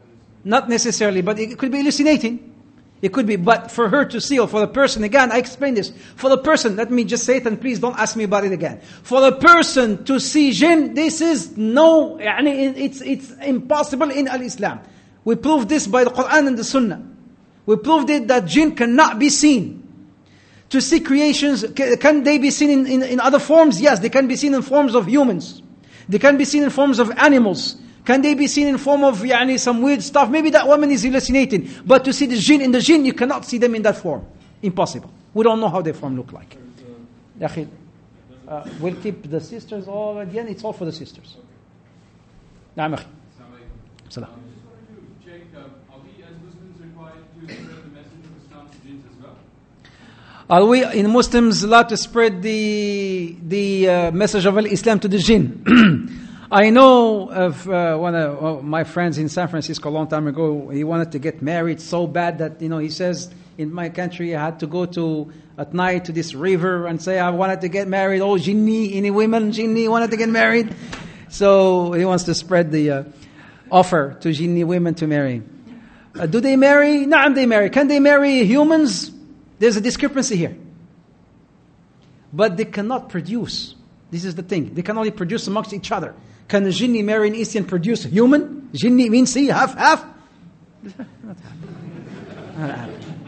Not necessarily, but it could be hallucinating. It could be, but for her to see, or for the person, again, I explained this. For the person, let me just say it and please don't ask me about it again. For the person to see jinn, this is no, يعني it's, it's impossible in al-Islam. We proved this by the Quran and the Sunnah. We proved it that jinn cannot be seen. To see creations, can they be seen in, in, in other forms? Yes, they can be seen in forms of humans. They can be seen in forms of animals. Can they be seen in form of yani, some weird stuff? Maybe that woman is hallucinating. But to see the jinn in the jinn, you cannot see them in that form. Impossible. We don't know how their form look like. Uh, we'll keep the sisters all at the end. It's all for the sisters. نعم أخي. Salam. I just wanted to check, uh, are we as Muslims required to spread the message of Islam to jinns as well? Are we in Muslims allowed to spread the the uh, message of Islam to the jinn? I know of uh, one of my friends in San Francisco a long time ago. He wanted to get married so bad that, you know, he says, in my country, I had to go to, at night, to this river and say, I wanted to get married. Oh, jinni, any women, jinni, wanted to get married. So he wants to spread the uh, offer to jinni women to marry. Uh, do they marry? Naam, they marry. Can they marry humans? There's a discrepancy here. But they cannot produce. This is the thing. They can only produce amongst each other. Can a jinni marry an East and produce a human? Jinni means see, half, half. Not half.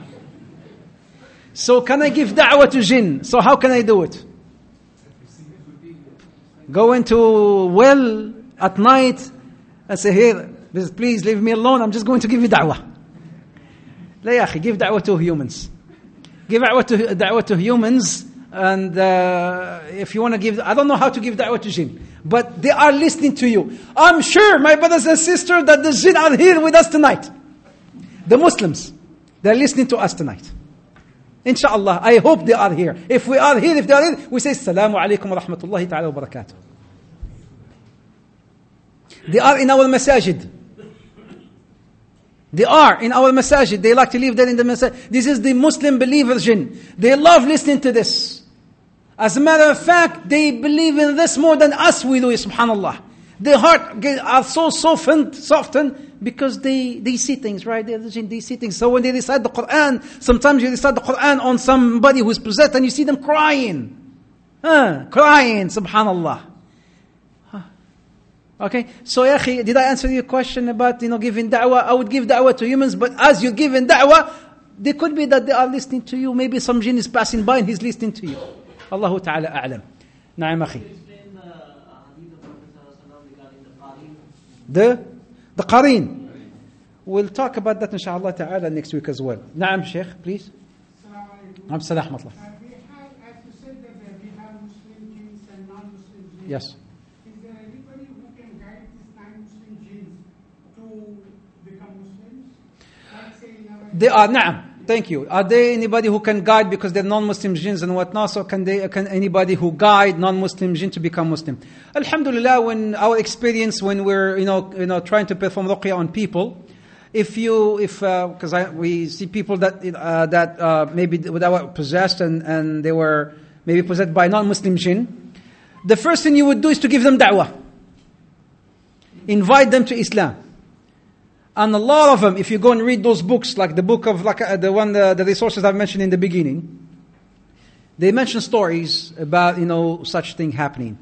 So can I give da'wah to jinn? So how can I do it? Go into well at night and say, here, please leave me alone. I'm just going to give you da'wah. La ya akhi, give da'wah to humans. Give da'wah to, da'wah to humans. And uh, if you want to give, I don't know how to give da'wah to jinn, but they are listening to you. I'm sure, my brothers and sisters, that the jinn are here with us tonight. The Muslims, they're listening to us tonight. Inshallah, I hope they are here. If we are here, if they are here, we say, Assalamu alaikum wa rahmatullahi ta'ala wa barakatuh. They are in our masajid. They are in our masajid. They like to live there in the masajid. This is the Muslim believer jinn. They love listening to this. As a matter of fact, they believe in this more than us we do, subhanallah. Their heart are so softened, softened because they, they see things, right? They, they see things. So when they recite the Quran, sometimes you recite the Quran on somebody who's possessed and you see them crying. Huh, crying, subhanallah. Huh. Okay, so ya akhi, did I answer your question about, you know, giving da'wah? I would give da'wah to humans, but as you're giving da'wah, they could be that they are listening to you. Maybe some jinn is passing by and he's listening to you. Allahu ta'ala a'lam. Na'am akhi. The the qareen. We'll talk about that inshallah ta'ala next week as well. Na'am Sheikh, please. Assalamu alaikum. Uh, we have, as you said, that uh, we have Muslim jinns and non-Muslim jinns. Yes. Is there anybody who can guide these non-Muslim jinns to become Muslims? Like say in our They are, na'am. Thank you. Are there anybody who can guide because they're non-Muslim jinns and whatnot? So can they? Can anybody who guide non-Muslim jinn to become Muslim? Alhamdulillah, when our experience when we're you know you know trying to perform ruqya on people, if you if because uh, we see people that uh, that uh, maybe they were possessed and and they were maybe possessed by non-Muslim jinn, the first thing you would do is to give them da'wah, invite them to Islam. And a lot of them, if you go and read those books, like the book of, like uh, the one, the, the resources I've mentioned in the beginning, they mention stories about, you know, such thing happening.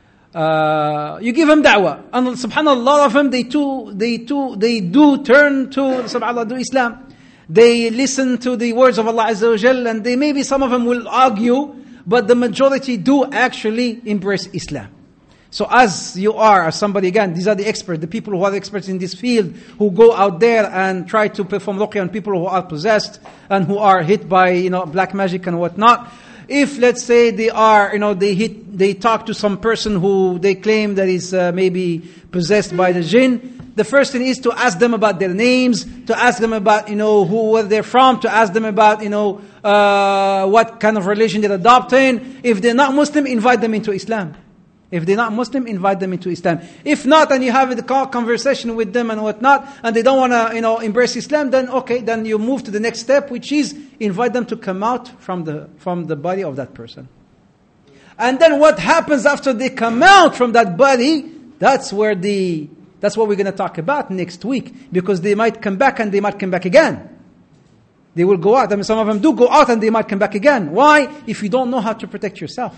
Uh, you give them da'wah. And subhanAllah, a lot of them, they too, they too, they do turn to, subhanAllah, to Islam. They listen to the words of Allah Azza wa Jal, and they, maybe some of them will argue, but the majority do actually embrace Islam. So as you are, as somebody, again, these are the experts, the people who are experts in this field, who go out there and try to perform ruqya on people who are possessed and who are hit by, you know, black magic and whatnot. If, let's say, they are, you know, they hit, they talk to some person who they claim that is uh, maybe possessed by the jinn, the first thing is to ask them about their names, to ask them about, you know, who, where they're from, to ask them about, you know, uh, what kind of religion they're adopting. If they're not Muslim, invite them into Islam. If they're not Muslim, invite them into Islam. If not, and you have a conversation with them and whatnot, and they don't want to, you know, embrace Islam, then okay, then you move to the next step, which is invite them to come out from the from the body of that person. And then what happens after they come out from that body? That's where the That's what we're going to talk about next week, because they might come back and they might come back again. They will go out. I mean, some of them do go out and they might come back again. Why? If you don't know how to protect yourself.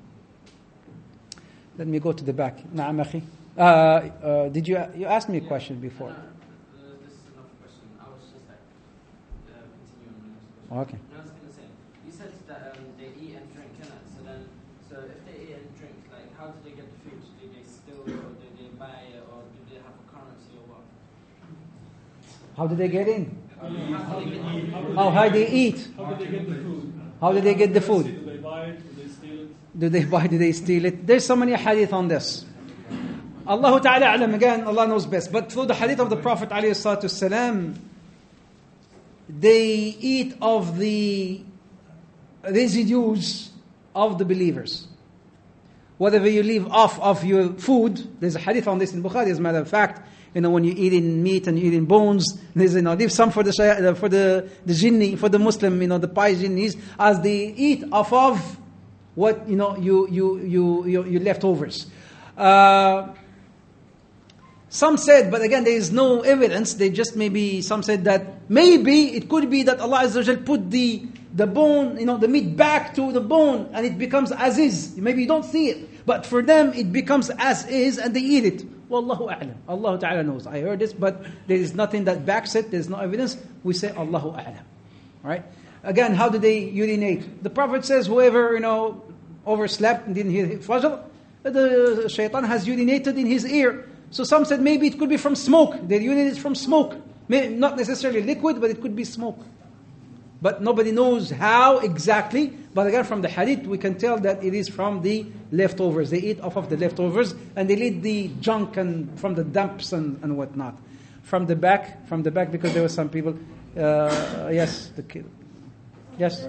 Let me go to the back. Na'am, akhi. Uh, uh, did you you asked me a question before? No, no, uh, this is another question. I was just like uh, continuing on the next question. Okay. No, I was going to say, you said that um, they eat and drink, innit? So then, so if they eat and drink, like, how do they get the food? Do they steal it, or do they buy it, or do they have a currency, or what? How did they get in? How do they get the food? Oh, how they eat? How do they get the food? How do they get the food? Do they buy it? Do they steal it? Do they buy, do they steal it? There's so many hadith on this. Allah Ta'ala alam, again, Allah knows best. But through the hadith of the Prophet alayhi salatu wasalam, they eat of the residues of the believers. Whatever you leave off of your food, there's a hadith on this in Bukhari, as a matter of fact. You know, when you eat in meat and you eat in bones, there's, you know, leave some for the for the the jinni, for the Muslim, you know, the pious jinnis, as they eat off of what, you know, you you you you, you leftovers. Uh, some said, but again, there is no evidence. They just maybe some said that maybe it could be that Allah Azza wa Jal put the the bone, you know, the meat back to the bone, and it becomes as is. Maybe you don't see it, but for them it becomes as is, and they eat it. Wallahu a'lam. Allah Ta'ala knows. I heard this, but there is nothing that backs it. There is no evidence. We say Allahu a'lam. All right. Again, how do they urinate? The Prophet says, whoever, you know, overslept and didn't hear Fajr, the shaitan has urinated in his ear. So some said maybe it could be from smoke. They urinated from smoke. Maybe not necessarily liquid, but it could be smoke. But nobody knows how exactly. But again, from the hadith, we can tell that it is from the leftovers. They eat off of the leftovers, and they eat the junk and from the dumps and, and whatnot. From the back, from the back, because there were some people. Uh, yes, the kid. Yes.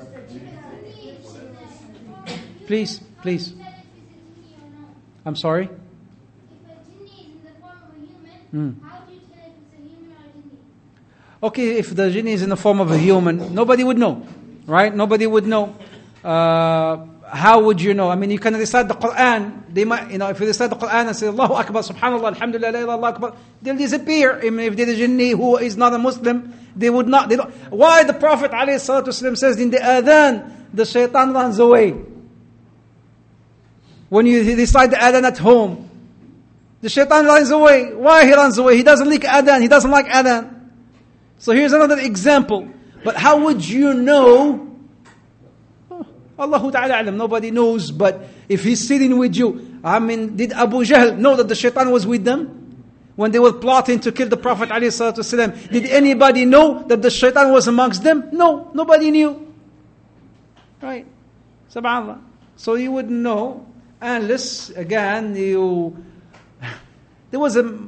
Please, please. I'm sorry. Hmm. Okay, if the genie is in the form of a human, nobody would know, right? Nobody would know. Uh, how would you know? I mean, you can recite the Quran. They might, you know, if you recite the Quran and say Allahu Akbar, Subhanallah, Alhamdulillah, La ilaha illallah, Akbar, they'll disappear. I mean, if they're a genie who is not a Muslim, they would not. They don't. Why the Prophet ﷺ says in the adhan, the shaitan runs away. When you recite the adhan at home, the shaitan runs away. Why he runs away? He doesn't like adhan. He doesn't like adhan. So here's another example. But how would you know? Oh, Allahu Ta'ala alam, nobody knows. But if he's sitting with you, I mean, did Abu Jahl know that the shaitan was with them? When they were plotting to kill the Prophet ﷺ, did anybody know that the shaitan was amongst them? No, nobody knew. Right? Subhanallah. So you wouldn't know unless, again, you... There was a...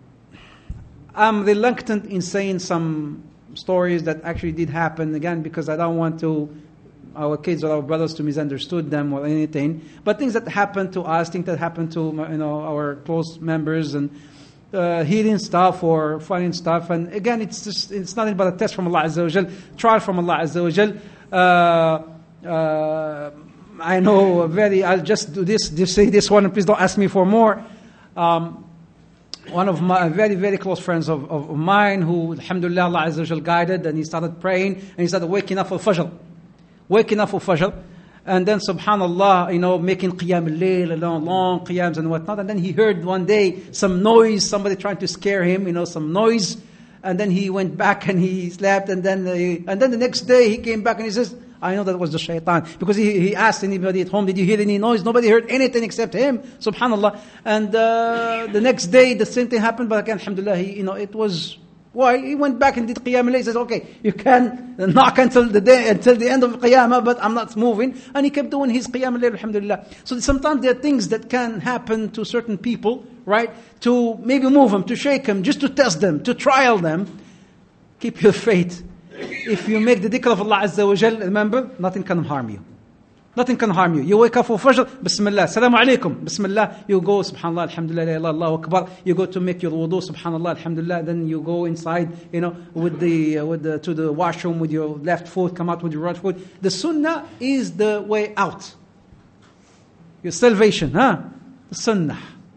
I'm reluctant in saying some stories that actually did happen, again, because I don't want to, our kids or our brothers to misunderstood them or anything. But things that happened to us, things that happened to, you know, our close members, and uh, healing stuff or finding stuff. And again, it's just, it's nothing but a test from Allah Azza wa Jal, trial from Allah Azza wa Jal. Uh, uh, I know very, I'll just do this, just say this one, and please don't ask me for more. Um, One of my very, very close friends of, of mine who, alhamdulillah, Allah Azza wa Jal guided, and he started praying, and he started waking up for Fajr. Waking up for Fajr. And then, subhanallah, you know, making qiyam al-layl, long, long qiyams and whatnot. And then he heard one day some noise, somebody trying to scare him, you know, some noise. And then he went back and he slept. And then, uh, and then the next day he came back and he says, I know that was the shaitan. Because he, he asked anybody at home, did you hear any noise? Nobody heard anything except him. Subhanallah. And uh, the next day, the same thing happened. But again, alhamdulillah, he, you know, it was... Why? He went back and did Qiyam al-Layl. He says, okay, you can knock until the day, until the end of Qiyamah, but I'm not moving. And he kept doing his Qiyam al-Layl, alhamdulillah. So sometimes there are things that can happen to certain people, right? To maybe move them, to shake them, just to test them, to trial them. Keep your faith. If you make the dhikr of Allah Azza wa Jal, remember, nothing can harm you. Nothing can harm you. You wake up for Fajr, Bismillah, Assalamu alaikum, Bismillah. You go, Subhanallah, Alhamdulillah, Allahu Akbar. You go to make your wudu, Subhanallah, Alhamdulillah. Then you go inside, you know, with the, uh, with the, to the washroom with your left foot, come out with your right foot. The Sunnah is the way out. Your salvation, huh? The Sunnah.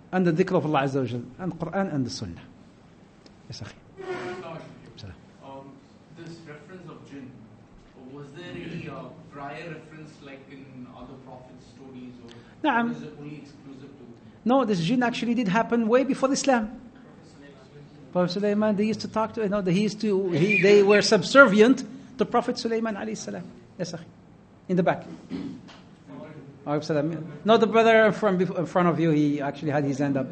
and the dhikr of Allah Azza wa Jal, and Quran and the Sunnah. Yes, akhi. Um, this reference of jinn, was there any uh, prior reference like in other prophets' stories, or Naam. is it only exclusive to? No, this jinn actually did happen way before Islam. Prophet Sulaiman, they used to talk to, you know, they used to, he, they were subservient to Prophet Sulaiman alayhi salam. Yes, akhi. In the back. No, the brother from in front of you, he actually had his hand up.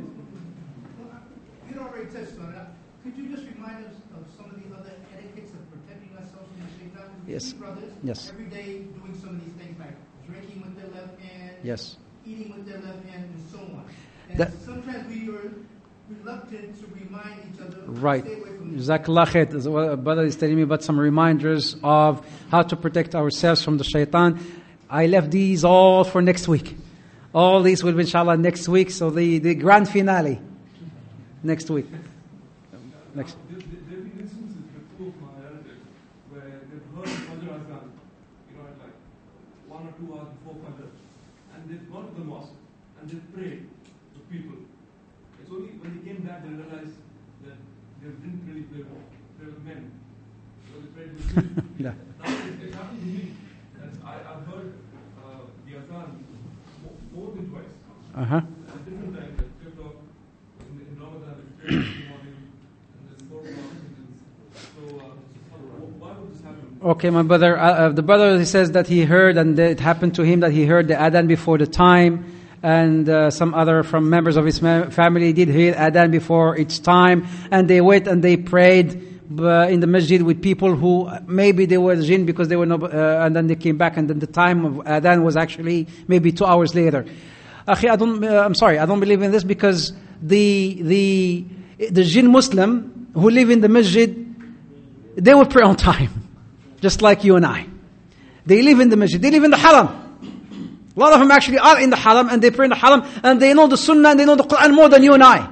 You already touched on it. Could you just remind us of some of the other etiquettes of protecting ourselves from the shaitan? We Yes. see brothers Yes. every day doing some of these things like drinking with their left hand, Yes. eating with their left hand, and so on. And That- sometimes we are reluctant to remind each other to Right. stay away from this. Jazakallah khair. As well, brother is telling me about some reminders of how to protect ourselves from the shaitan. I left these all for next week. All these will be inshallah next week. So the, the grand finale next week. Next. There have been instances with two of my relatives where they've heard Fajr Azan, you know, at like one or two hours before Fajr, and they've gone to the mosque and they've prayed with people. It's only when they came back they realized that they didn't really pray pray with men. So they prayed with women. Yeah. Now it, it happened to me that I, I've heard uh, the Azan more, more than twice. Uh-huh. At different times, like three o'clock in, in Ramadan, it's three in the morning, and then four o'clock. So, uh, why would this happen? Okay, my brother, uh, uh, the brother he says that he heard, and it happened to him that he heard the adhan before the time, and uh, some other from members of his ma- family did hear adhan before its time, and they went and they prayed uh, in the masjid with people who uh, maybe they were jinn because they were no, uh, and then they came back, and then the time of adhan was actually maybe two hours later. Akhi, I don't, uh, I'm sorry, I don't believe in this because the the the jinn Muslim who live in the masjid, they will pray on time, just like you and I. They live in the masjid, they live in the haram. A lot of them actually are in the haram and they pray in the haram and they know the sunnah and they know the Quran more than you and I.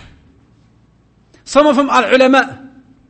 Some of them are ulama.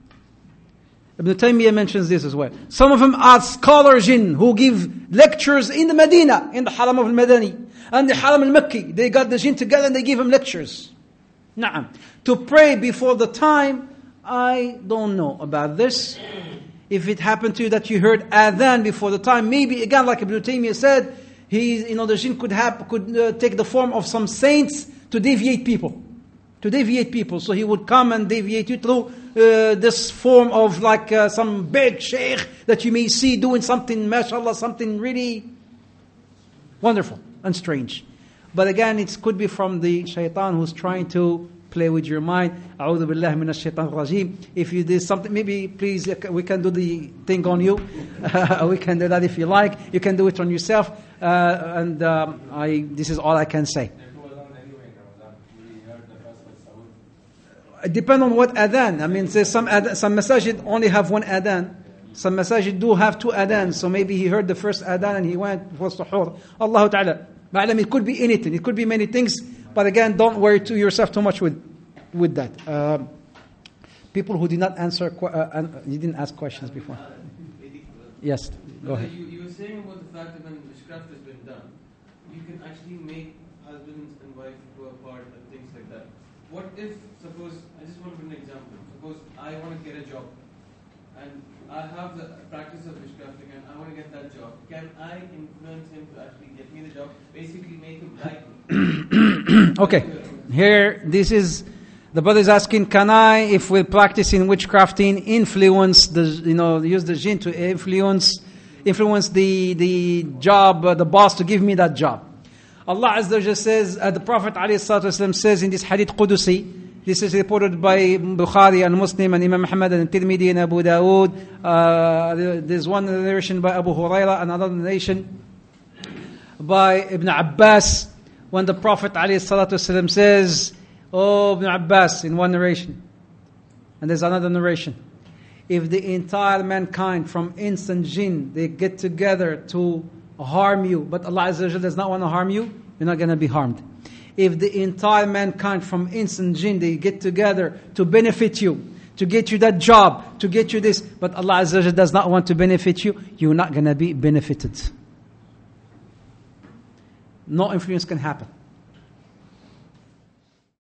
Ibn Taymiyyah mentions this as well. Some of them are scholar jinn who give lectures in the Medina, in the haram of al-Madani and the haram al-Makki. They got the jinn together and they give them lectures. Na'am. To pray before the time, I don't know about this. If it happened to you that you heard adhan before the time, maybe again like Ibn Taymiyyah said, he, you know, the jinn could have could uh, take the form of some saints to deviate people, to deviate people. So he would come and deviate you through uh, this form of like uh, some big sheikh that you may see doing something, mashallah, something really wonderful and strange. But again, it could be from the shaitan who's trying to play with your mind. A'udhu billahi minash shaitan rajim. If you did something, maybe please, we can do the thing on you. We can do that if you like. You can do it on yourself. Uh, and um, I, this is all I can say. It depends on what adhan. I mean, there's some adhan, some masajid only have one adhan. Some masajid do have two adhans. So maybe he heard the first adhan and he went for suhoor. Allahu Ta'ala. Ma'alam, it could be anything. It could be many things. But again, don't worry to yourself too much with with that. Uh, people who did not answer, uh, you didn't ask questions before. Yes, go ahead. You, you were saying about the fact that when witchcraft has been done, you can actually make husbands and wife go apart and things like that. What if, suppose, I just want to give an example. Suppose I want to get a job and I have the practice of witchcrafting and I want to get that job. Can I influence him to actually get me the job? Basically make him like me. Okay, here, this is, the brother is asking, can I, if we're practicing witchcrafting, influence the, you know, use the jinn to influence, influence the, the job, uh, the boss to give me that job? Allah Azza wa Jalla says, uh, the Prophet ﷺ says in this hadith Qudusi, this is reported by Bukhari and Muslim and Imam Ahmad and Tirmidhi and Abu Dawood. Uh, there's one narration by Abu Hurairah, another narration by Ibn Abbas, when the Prophet ﷺ says, oh Ibn Abbas, in one narration, and there's another narration, if the entire mankind from ins and jinn, they get together to harm you, but Allah Azza wa Jalla does not want to harm you, you're not going to be harmed. If the entire mankind from ins and jinn, they get together to benefit you, to get you that job, to get you this, but Allah Azza wa Jalla does not want to benefit you, you're not going to be benefited. No influence can happen.